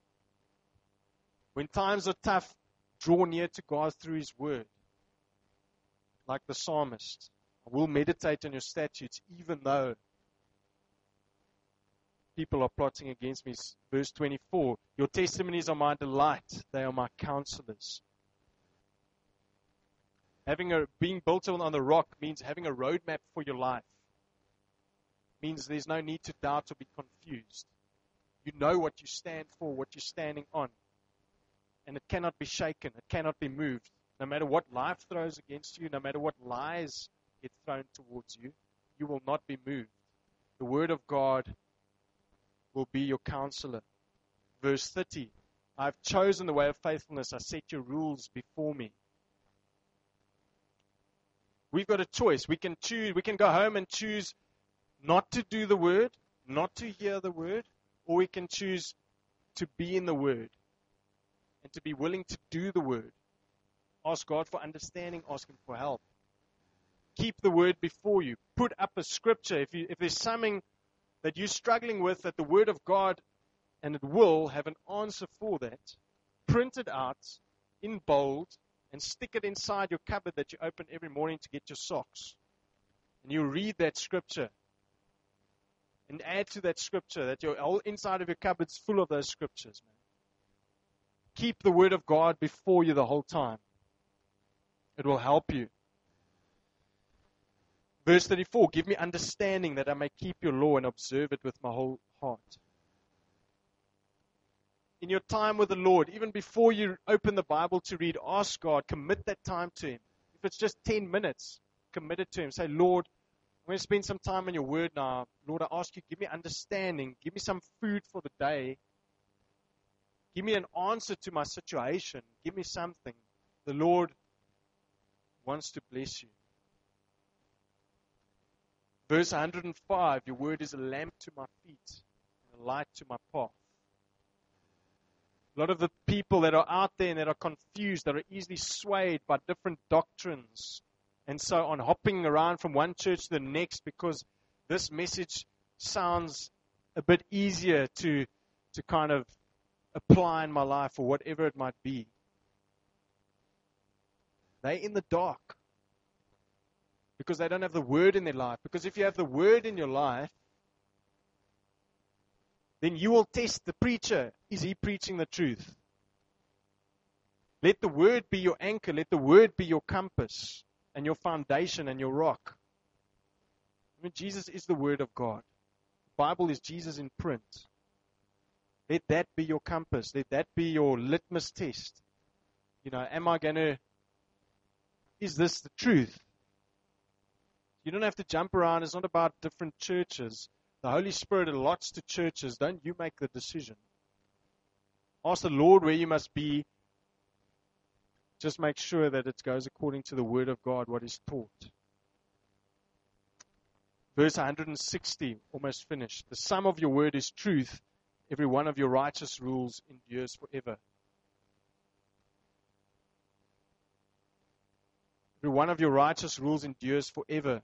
When times are tough, draw near to God through His Word. Like the psalmist, I will meditate on your statutes even though people are plotting against me. Verse 24, your testimonies are my delight. They are my counselors. Being built on the rock means having a roadmap for your life. Means there's no need to doubt or be confused. You know what you stand for, what you're standing on. And it cannot be shaken. It cannot be moved. No matter what life throws against you, no matter what lies get thrown towards you, you will not be moved. The Word of God will be your counselor. Verse 30, I've chosen the way of faithfulness. I set your rules before me. We've got a choice. We can choose. We can go home and choose not to do the Word, not to hear the Word, or we can choose to be in the Word and to be willing to do the Word. Ask God for understanding. Ask Him for help. Keep the Word before you. Put up a scripture. If there's something that you're struggling with, that the Word of God, and it will have an answer for that, print it out in bold and stick it inside your cupboard that you open every morning to get your socks. And you read that scripture. And add to that scripture that your whole inside of your cupboard's full of those scriptures, man. Keep the Word of God before you the whole time. It will help you. Verse 34, give me understanding that I may keep your law and observe it with my whole heart. In your time with the Lord, even before you open the Bible to read, ask God, commit that time to Him. If it's just 10 minutes, commit it to Him. Say, Lord, I'm going to spend some time in your Word now. Lord, I ask you, give me understanding. Give me some food for the day. Give me an answer to my situation. Give me something. The Lord wants to bless you. Verse 105, your Word is a lamp to my feet and a light to my path. A lot of the people that are out there and that are confused, that are easily swayed by different doctrines and so on, hopping around from one church to the next because this message sounds a bit easier to to kind of apply in my life or whatever it might be. They're in the dark because they don't have the Word in their life. Because if you have the Word in your life, then you will test the preacher. Is he preaching the truth? Let the Word be your anchor. Let the Word be your compass and your foundation and your rock. I mean, Jesus is the Word of God. The Bible is Jesus in print. Let that be your compass. Let that be your litmus test. Is this the truth? You don't have to jump around. It's not about different churches. The Holy Spirit allots to churches. Don't you make the decision. Ask the Lord where you must be. Just make sure that it goes according to the Word of God, what is taught. Verse 160, almost finished. The sum of your word is truth. Every one of your righteous rules endures forever. Every one of your righteous rules endures forever.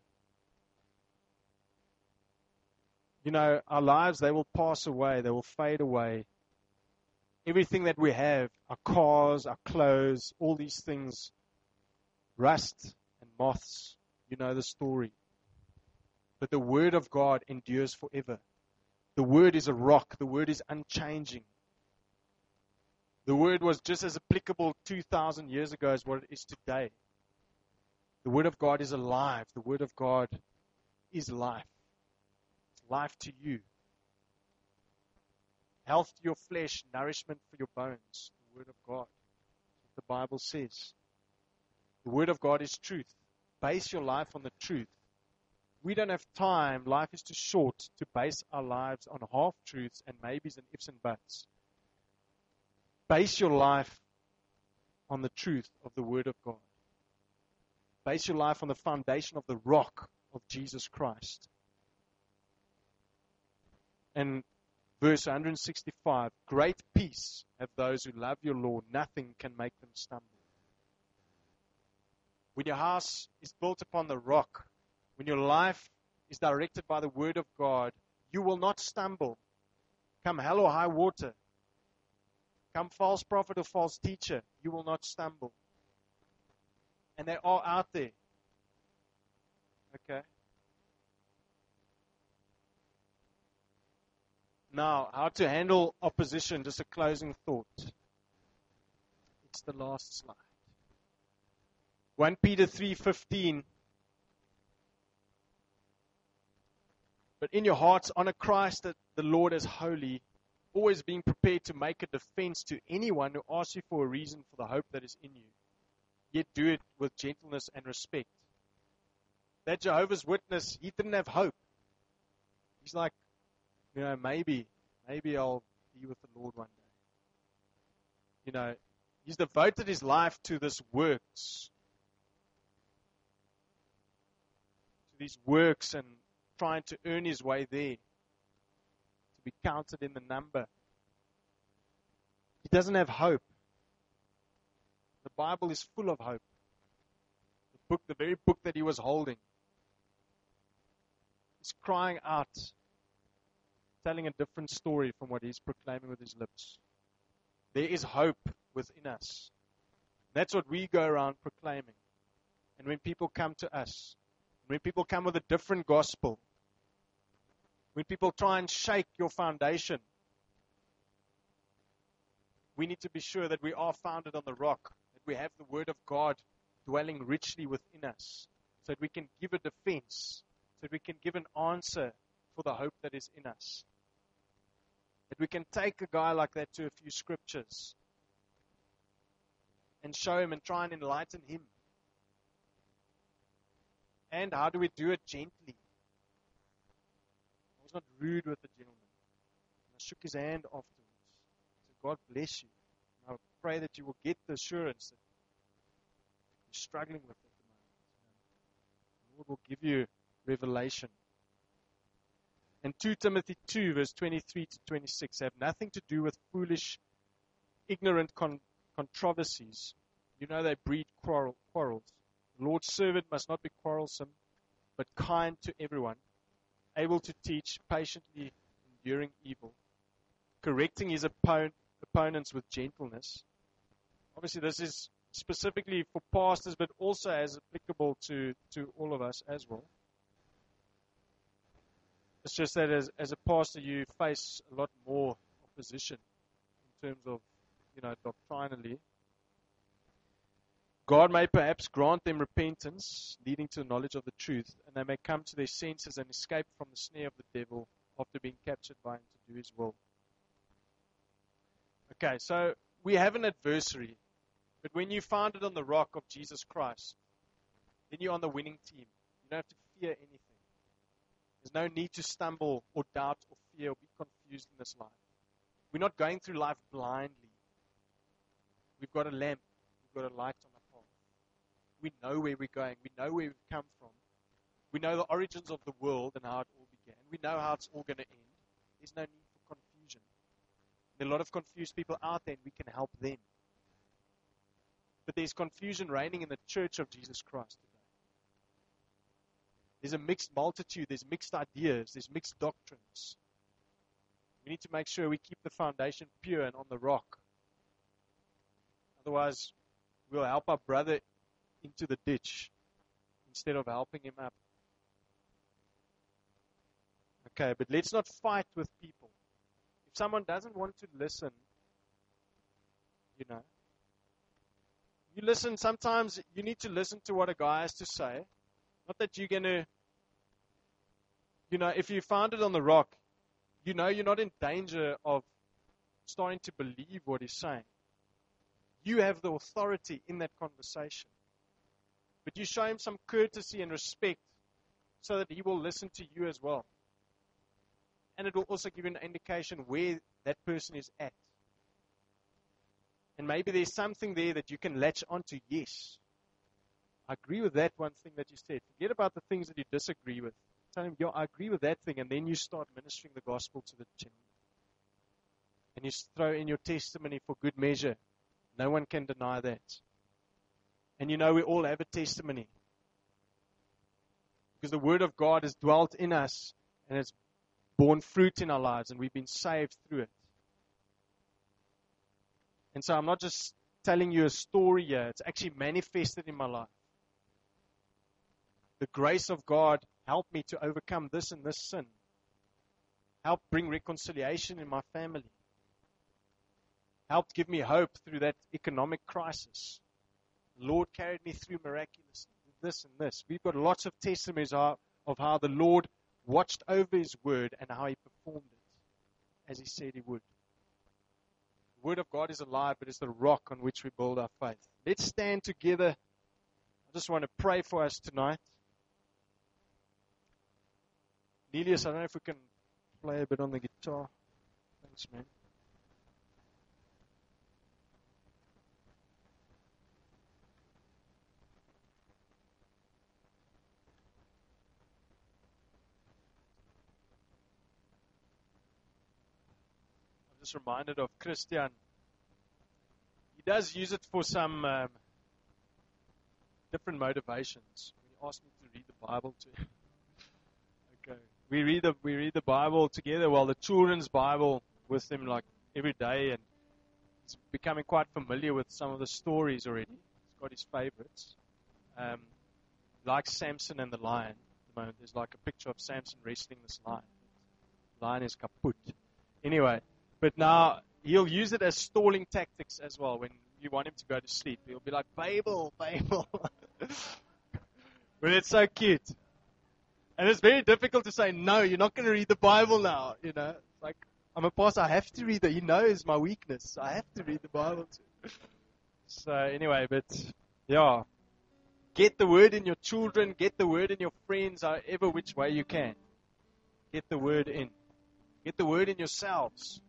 Our lives, they will pass away. They will fade away. Everything that we have, our cars, our clothes, all these things, rust and moths. You know the story. But the Word of God endures forever. The Word is a rock. The Word is unchanging. The Word was just as applicable 2,000 years ago as what it is today. The Word of God is alive. The Word of God is life. It's life to you. Health to your flesh, nourishment for your bones. The Word of God. That's what the Bible says. The Word of God is truth. Base your life on the truth. We don't have time. Life is too short to base our lives on half-truths and maybes and ifs and buts. Base your life on the truth of the Word of God. Base your life on the foundation of the rock of Jesus Christ. And verse 165, great peace have those who love your law. Nothing can make them stumble. When your house is built upon the rock, when your life is directed by the Word of God, you will not stumble. Come hell or high water. Come false prophet or false teacher, you will not stumble. And they are out there. Okay? Now, how to handle opposition, just a closing thought. It's the last slide. 1 Peter 3:15. But in your hearts, honor Christ the Lord as holy, always being prepared to make a defense to anyone who asks you for a reason for the hope that is in you. Yet do it with gentleness and respect. That Jehovah's Witness, he didn't have hope. He's like, maybe I'll be with the Lord one day. He's devoted his life to this works. To these works and trying to earn his way there. To be counted in the number. He doesn't have hope. The Bible is full of hope. The very book that he was holding. He's crying out, telling a different story from what he's proclaiming with his lips. There is hope within us. That's what we go around proclaiming. And when people come to us, when people come with a different gospel, when people try and shake your foundation, we need to be sure that we are founded on the rock, that we have the Word of God dwelling richly within us, so that we can give a defense, so that we can give an answer for the hope that is in us. That we can take a guy like that to a few scriptures and show him and try and enlighten him. And how do we do it gently? I was not rude with the gentleman. I shook his hand afterwards. I said, God bless you. And I pray that you will get the assurance that you're struggling with at the moment. The Lord will give you revelation. And 2 Timothy 2, verse 23 to 26, have nothing to do with foolish, ignorant controversies. They breed quarrels. The Lord's servant must not be quarrelsome, but kind to everyone, able to teach, patiently enduring evil. correcting his opponents with gentleness. Obviously, this is specifically for pastors, but also as applicable to all of us as well. It's just that as a pastor, you face a lot more opposition in terms of, doctrinally. God may perhaps grant them repentance, leading to the knowledge of the truth, and they may come to their senses and escape from the snare of the devil after being captured by him to do his will. Okay, so we have an adversary, but when you founded on the rock of Jesus Christ, then you're on the winning team. You don't have to fear anything. There's no need to stumble or doubt or fear or be confused in this life. We're not going through life blindly. We've got a lamp. We've got a light on our path. We know where we're going. We know where we've come from. We know the origins of the world and how it all began. We know how it's all going to end. There's no need for confusion. There are a lot of confused people out there, and we can help them. But there's confusion reigning in the church of Jesus Christ today. There's a mixed multitude. There's mixed ideas. There's mixed doctrines. We need to make sure we keep the foundation pure and on the rock. Otherwise, we'll help our brother into the ditch instead of helping him up. Okay, but let's not fight with people. If someone doesn't want to listen, you listen. Sometimes you need to listen to what a guy has to say. Not that you're going to, if you found it on the rock, you're not in danger of starting to believe what he's saying. You have the authority in that conversation. But you show him some courtesy and respect so that he will listen to you as well. And it will also give you an indication where that person is at. And maybe there's something there that you can latch onto. Yes, I agree with that one thing that you said. Forget about the things that you disagree with. Tell him, I agree with that thing. And then you start ministering the gospel to the gentleman. And you throw in your testimony for good measure. No one can deny that. And we all have a testimony. Because the Word of God has dwelt in us and it's borne fruit in our lives and we've been saved through it. And so I'm not just telling you a story here. It's actually manifested in my life. The grace of God helped me to overcome this and this sin. Helped bring reconciliation in my family. Helped give me hope through that economic crisis. The Lord carried me through miraculously. This and this. We've got lots of testimonies of how the Lord watched over His word and how He performed it as He said He would. The Word of God is alive, but it's the rock on which we build our faith. Let's stand together. I just want to pray for us tonight. Nelius, I don't know if we can play a bit on the guitar. Thanks, man. I'm just reminded of Christian. He does use it for some different motivations. When he asked me to read the Bible to him. Okay. We read the Bible together, the children's Bible with him like every day, and he's becoming quite familiar with some of the stories already. He's got his favorites. Like Samson and the lion. At the moment, there's like a picture of Samson wrestling this lion. The lion is kaput. Anyway, but now he'll use it as stalling tactics as well. When you want him to go to sleep, he'll be like, Babel. But it's so cute. And it's very difficult to say, no, you're not going to read the Bible now. It's like, I'm a pastor, I have to read it. He knows my weakness. I have to read the Bible too. So anyway, but yeah. Get the word in your children. Get the word in your friends, however which way you can. Get the word in. Get the word in yourselves.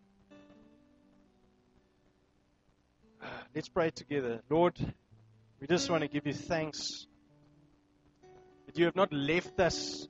Let's pray together. Lord, we just want to give you thanks that you have not left us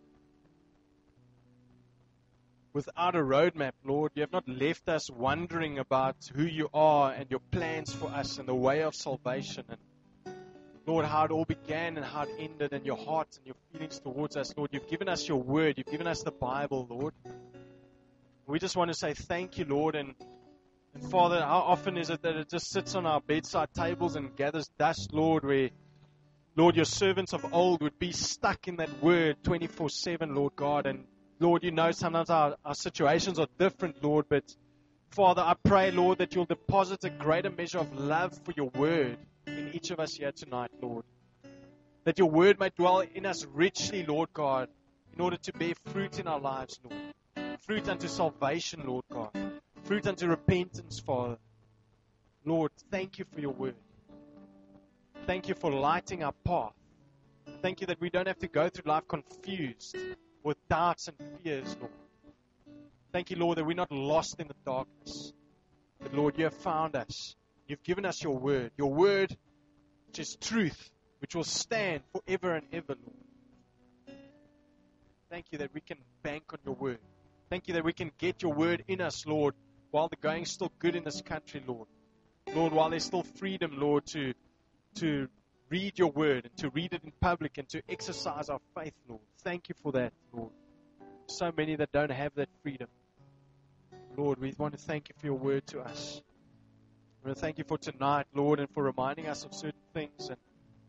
without a roadmap, Lord. You have not left us wondering about who you are and your plans for us and the way of salvation. And Lord, how it all began and how it ended and your heart and your feelings towards us. Lord, you've given us your word. You've given us the Bible, Lord. We just want to say thank you, Lord. And Father, how often is it that it just sits on our bedside tables and gathers dust, Lord, where, Lord, your servants of old would be stuck in that word 24/7, Lord God. And Lord, you know sometimes our situations are different, Lord, but Father, I pray, Lord, that you'll deposit a greater measure of love for your word in each of us here tonight, Lord. That your word may dwell in us richly, Lord God, in order to bear fruit in our lives, Lord. Fruit unto salvation, Lord God. Fruit unto repentance, Father. Lord, thank you for your word. Thank you for lighting our path. Thank you that we don't have to go through life confused with doubts and fears, Lord. Thank you, Lord, that we're not lost in the darkness. But, Lord, you have found us. You've given us your word, which is truth, which will stand forever and ever, Lord. Thank you that we can bank on your word. Thank you that we can get your word in us, Lord, while the going's still good in this country, Lord. Lord, while there's still freedom, Lord, to read your word and to read it in public and to exercise our faith, Lord. Thank you for that, Lord. So many that don't have that freedom. Lord, we want to thank you for your word to us. We want to thank you for tonight, Lord, and for reminding us of certain things. And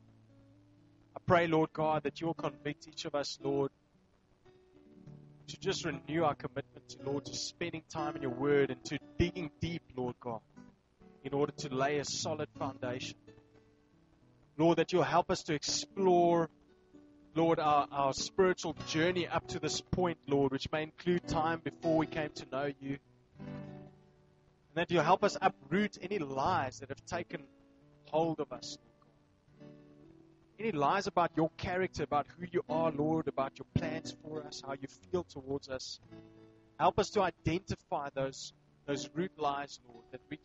I pray, Lord God, that you will convict each of us, Lord, to just renew our commitment to, Lord, to spending time in your word and to digging deep, Lord God, in order to lay a solid foundation. Lord, that you'll help us to explore, Lord, our spiritual journey up to this point, Lord, which may include time before we came to know you. And that you'll help us uproot any lies that have taken hold of us, Lord God. Any lies about your character, about who you are, Lord, about your plans for us, how you feel towards us. Help us to identify those root lies, Lord, that we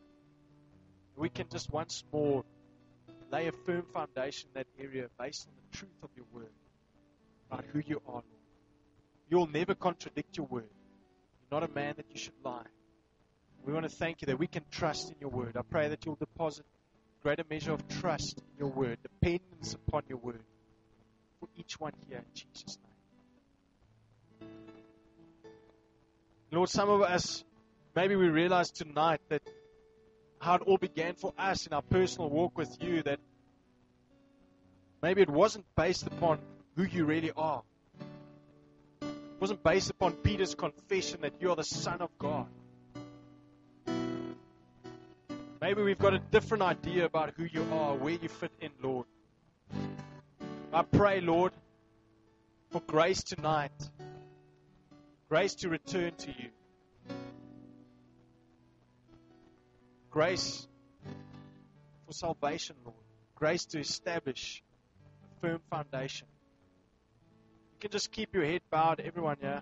can just once more lay a firm foundation in that area based on the truth of your word, about who you are, Lord. You'll never contradict your word. You're not a man that you should lie. We want to thank you that we can trust in your word. I pray that you'll deposit a greater measure of trust in your word, dependence upon your word for each one here in Jesus' name. Lord, some of us, maybe we realize tonight that how it all began for us in our personal walk with you, that maybe it wasn't based upon who you really are. It wasn't based upon Peter's confession that you are the Son of God. Maybe we've got a different idea about who you are, where you fit in, Lord. I pray, Lord, for grace tonight. Grace to return to you. Grace for salvation, Lord. Grace to establish a firm foundation. You can just keep your head bowed, everyone here.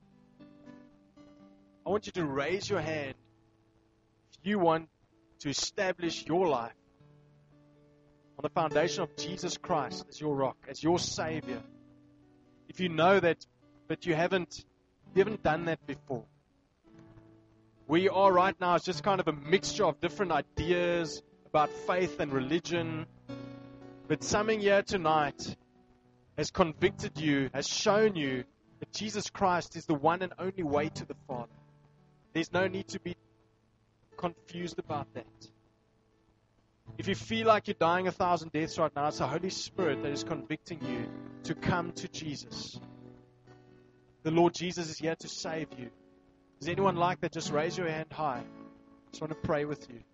I want you to raise your hand if you want to establish your life on the foundation of Jesus Christ as your rock, as your Savior. If you know that, but you haven't done that before. Where you are right now is just kind of a mixture of different ideas about faith and religion. But something here tonight has convicted you, has shown you that Jesus Christ is the one and only way to the Father. There's no need to be confused about that. If you feel like you're dying 1,000 deaths right now, it's the Holy Spirit that is convicting you to come to Jesus. The Lord Jesus is here to save you. Is anyone like that? Just raise your hand high. I just want to pray with you.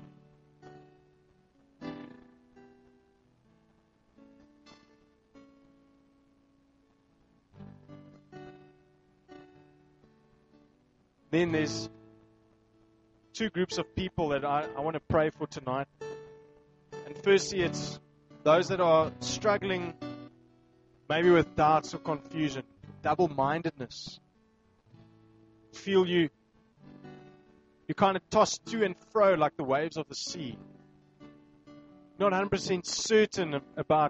Then there's two groups of people that I want to pray for tonight. And firstly, it's those that are struggling maybe with doubts or confusion, double-mindedness. Feel you kind of tossed to and fro like the waves of the sea. Not 100% certain about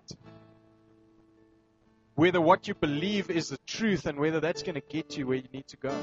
whether what you believe is the truth and whether that's going to get you where you need to go.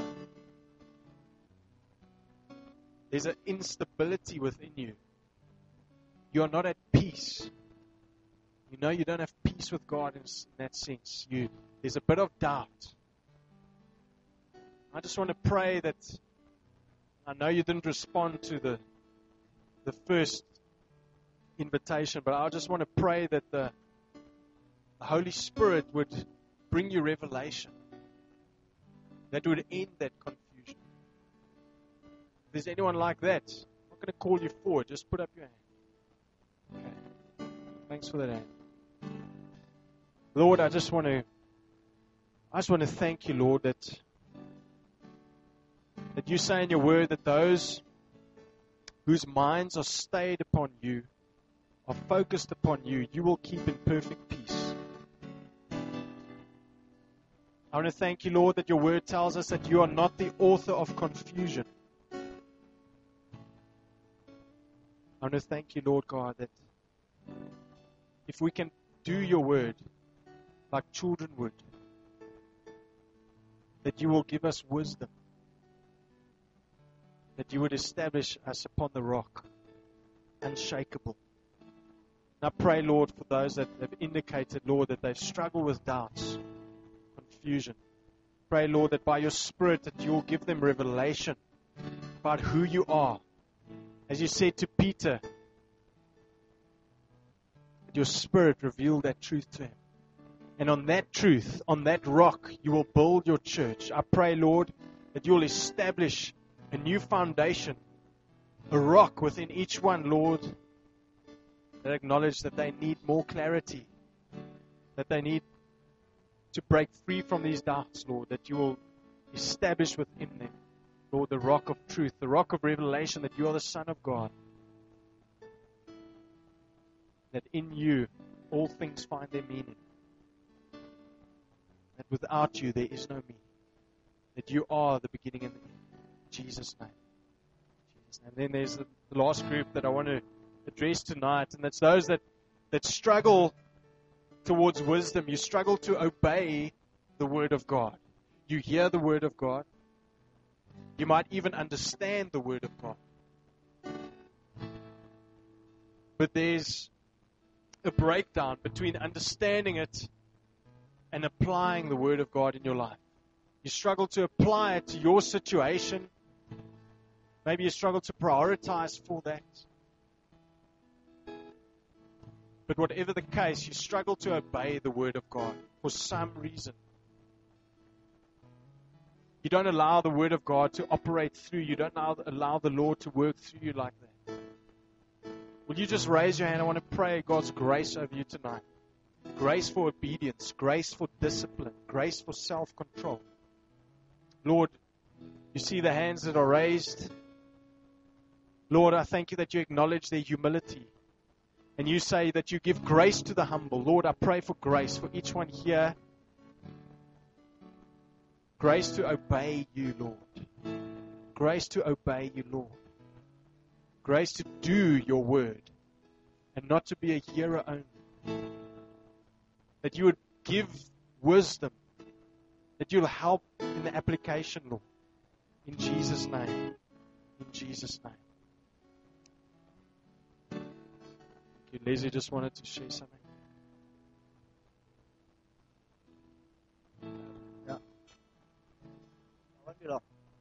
There's an instability within you. You are not at peace. You know you don't have peace with God in that sense. There's a bit of doubt. I just want to pray that, I know you didn't respond to the first invitation, but I just want to pray that the Holy Spirit would bring you revelation that would end that confusion. If there's anyone like that, I'm not going to call you forward. Just put up your hand. Okay. Thanks for that hand. Lord, I just want to thank you, Lord, that you say in your word that those whose minds are stayed upon you, are focused upon you, you will keep in perfect peace. I want to thank you, Lord, that your word tells us that you are not the author of confusion. I want to thank you, Lord God, that if we can do your word like children would, that you will give us wisdom, that you would establish us upon the rock, unshakable. And I pray, Lord, for those that have indicated, Lord, that they've struggled with doubts, confusion. Pray, Lord, that by your Spirit that you will give them revelation about who you are. As you said to Peter, that your Spirit revealed that truth to him. And on that truth, on that rock, you will build your church. I pray, Lord, that you will establish a new foundation, a rock within each one, Lord, that acknowledge that they need more clarity, that they need to break free from these doubts, Lord, that you will establish within them, Lord, the rock of truth, the rock of revelation, that you are the Son of God, that in you all things find their meaning, that without you there is no meaning, that you are the beginning and the end. In Jesus' name. And then there's the last group that I want to address tonight, and that's those that struggle towards wisdom. You struggle to obey the Word of God. You hear the Word of God. You might even understand the Word of God. But there's a breakdown between understanding it and applying the Word of God in your life. You struggle to apply it to your situation. Maybe you struggle to prioritize for that. But whatever the case, you struggle to obey the Word of God for some reason. You don't allow the Word of God to operate through you. You don't allow the Lord to work through you like that. Will you just raise your hand? I want to pray God's grace over you tonight. Grace for obedience, grace for discipline, grace for self-control. Lord, you see the hands that are raised. Lord, I thank you that you acknowledge their humility. And you say that you give grace to the humble. Lord, I pray for grace for each one here. Grace to obey you, Lord. Grace to obey you, Lord. Grace to do your word and not to be a hearer only. That you would give wisdom. That you'll help in the application, Lord. In Jesus' name. In Jesus' name. Leslie just wanted to share something. Yeah. I won't be long.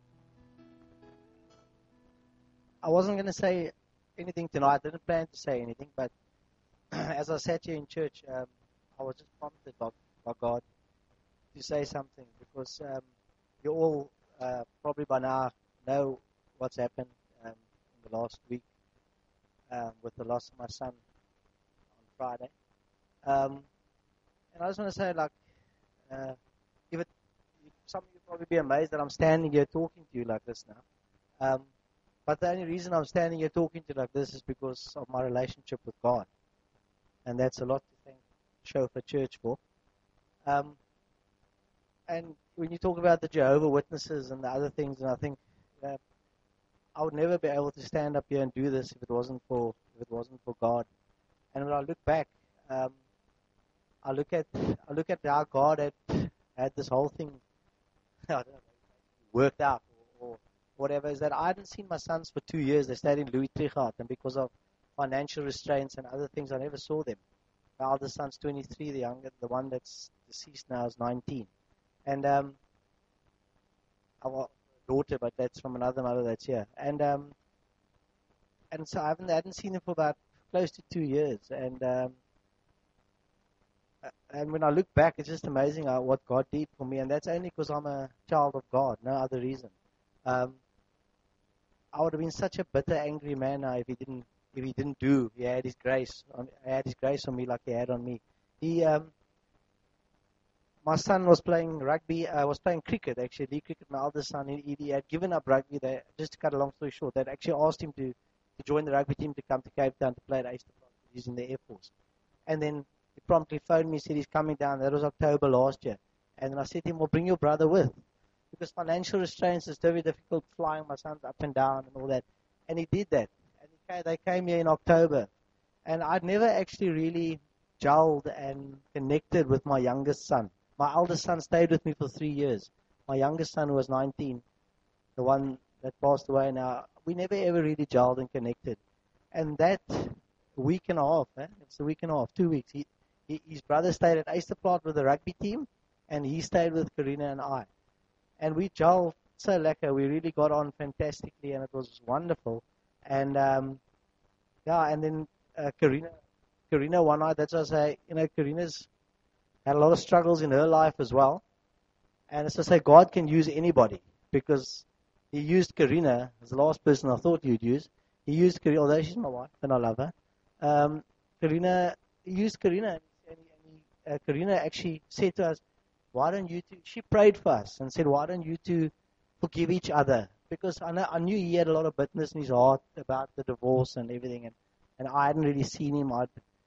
I wasn't going to say anything tonight. I didn't plan to say anything, but as I sat here in church, I was just prompted by God to say something because you all probably by now know what's happened in the last week with the loss of my son Friday. And I just want to say, some of you probably be amazed that I'm standing here talking to you like this now. But the only reason I'm standing here talking to you like this is because of my relationship with God. And that's a lot to thank Chauffeur Church for. And when you talk about the Jehovah's Witnesses and the other things, and I think I would never be able to stand up here and do this if it wasn't for God. And when I look back, I look at how God had this whole thing I don't know, worked out or whatever. Is that I hadn't seen my sons for 2 years. They stayed in Louis Trichardt, and because of financial restraints and other things, I never saw them. My eldest son's 23. The one that's deceased now is 19. And our daughter, but that's from another mother that's here. And so I hadn't seen him for about close to 2 years. And when I look back, it's just amazing what God did for me. And that's only because I'm a child of God, no other reason. I would have been such a bitter, angry man now if he didn't do. He had his grace on me like he had on me. My son was playing rugby. Was playing cricket actually, league cricket. My eldest son, he had given up rugby. Just to cut a long story short, they'd actually asked him to join the rugby team to come to Cape Town to play at Easterport. He's in the Air Force. And then he promptly phoned me, said he's coming down. That was October last year. And then I said to him, well, bring your brother with. Because financial restraints is very difficult, flying my sons up and down and all that. And he did that. And they came here in October. And I'd never actually really gelled and connected with my youngest son. My eldest son stayed with me for 3 years. My youngest son, who was 19, the one that passed away now, we never ever really gelled and connected. And that week and a half, it's a week and a half, 2 weeks, his brother stayed at Easterport with the rugby team, and he stayed with Karina and I. And we gelled so lekker. We really got on fantastically, and it was wonderful. And, and then Karina one night, that's what I say, Karina's had a lot of struggles in her life as well. And as I say, God can use anybody, because he used Karina as the last person I thought you'd use. He used Karina, although she's my wife and I love her. He used Karina, and Karina actually said to us, why don't you two, she prayed for us and said, why don't you two forgive each other? Because I knew he had a lot of bitterness in his heart about the divorce and everything, and I hadn't really seen him.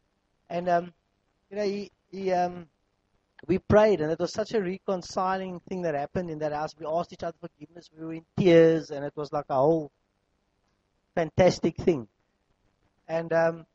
We prayed, and it was such a reconciling thing that happened in that house. We asked each other forgiveness. We were in tears, and it was like a whole fantastic thing. And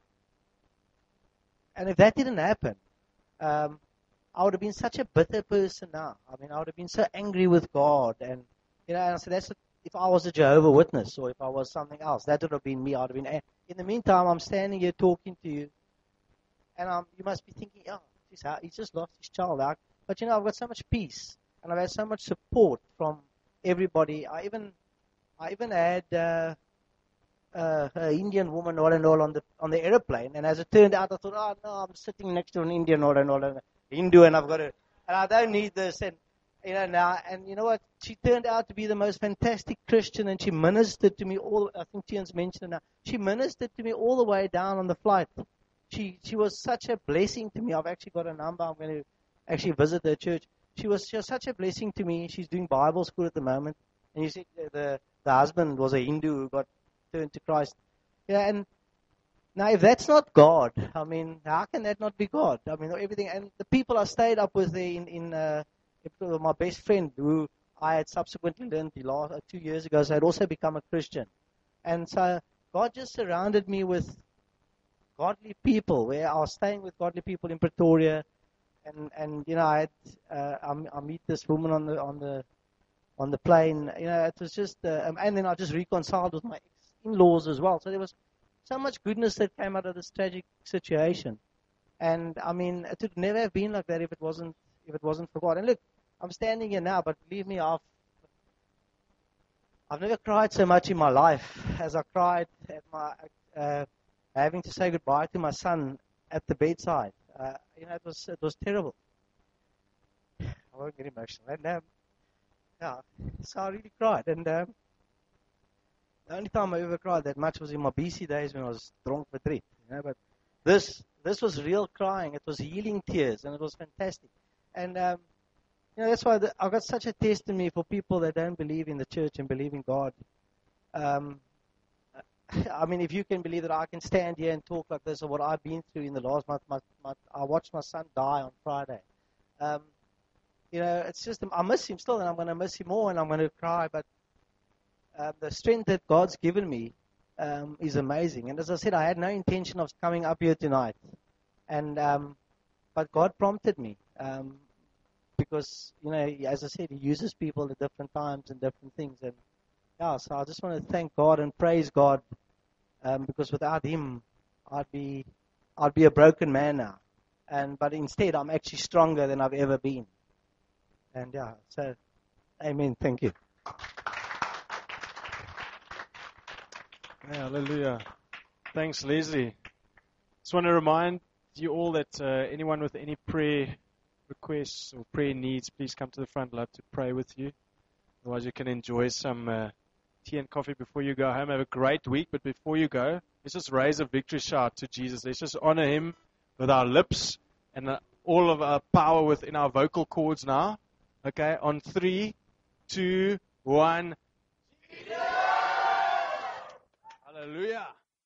if that didn't happen, I would have been such a bitter person now. I mean, I would have been so angry with God. And, and I said, if I was a Jehovah Witness or if I was something else, that would have been me. I would have been. In the meantime, I'm standing here talking to you, and you must be thinking, oh, he's just lost his child out. But, I've got so much peace, and I've had so much support from everybody. I even had an Indian woman all and all on the airplane, and as it turned out, I thought, oh no, I'm sitting next to an Indian all and all, and Hindu, and and I don't need this, and now, and you know what? She turned out to be the most fantastic Christian, and she ministered to me I think Tian's mentioned it now. She ministered to me all the way down on the flight. She was such a blessing to me. I've actually got a number. I'm going to actually visit her church. She was such a blessing to me. She's doing Bible school at the moment. And you see, the husband was a Hindu who got turned to Christ. Yeah, and now if that's not God, I mean, how can that not be God? I mean, everything. And the people I stayed up with there my best friend, who I had subsequently learned 2 years ago, so I had also become a Christian. And so God just surrounded me with godly people, where I was staying with godly people in Pretoria, and I meet this woman on the plane. It was just, and then I just reconciled with my in-laws as well. So there was so much goodness that came out of this tragic situation, and I mean, it would never have been like that if it wasn't for God. And look, I'm standing here now, but believe me, I've never cried so much in my life as I cried at my having to say goodbye to my son at the bedside. It was terrible. I won't get emotional. And so I really cried. And the only time I ever cried that much was in my BC days when I was drunk with Riet. But this was real crying. It was healing tears, and it was fantastic. And that's why I've got such a testimony for people that don't believe in the church and believe in God. I mean, if you can believe that I can stand here and talk like this, or what I've been through in the last month. I watched my son die on Friday. It's just, I miss him still, and I'm going to miss him more, and I'm going to cry. But the strength that God's given me is amazing. And as I said, I had no intention of coming up here tonight, but God prompted me because as I said, He uses people at different times and different things. And so I just want to thank God and praise God. Because without Him, I'd be a broken man now, but instead I'm actually stronger than I've ever been. And so, Amen. Thank you. Hallelujah. Thanks, Leslie. Just want to remind you all that anyone with any prayer requests or prayer needs, please come to the front. I'd love to pray with you. Otherwise, you can enjoy some tea and coffee before you go home. Have a great week. But before you go, let's just raise a victory shout to Jesus. Let's just honor him with our lips and all of our power within our vocal cords now. Okay, on 3, 2, 1. Hallelujah.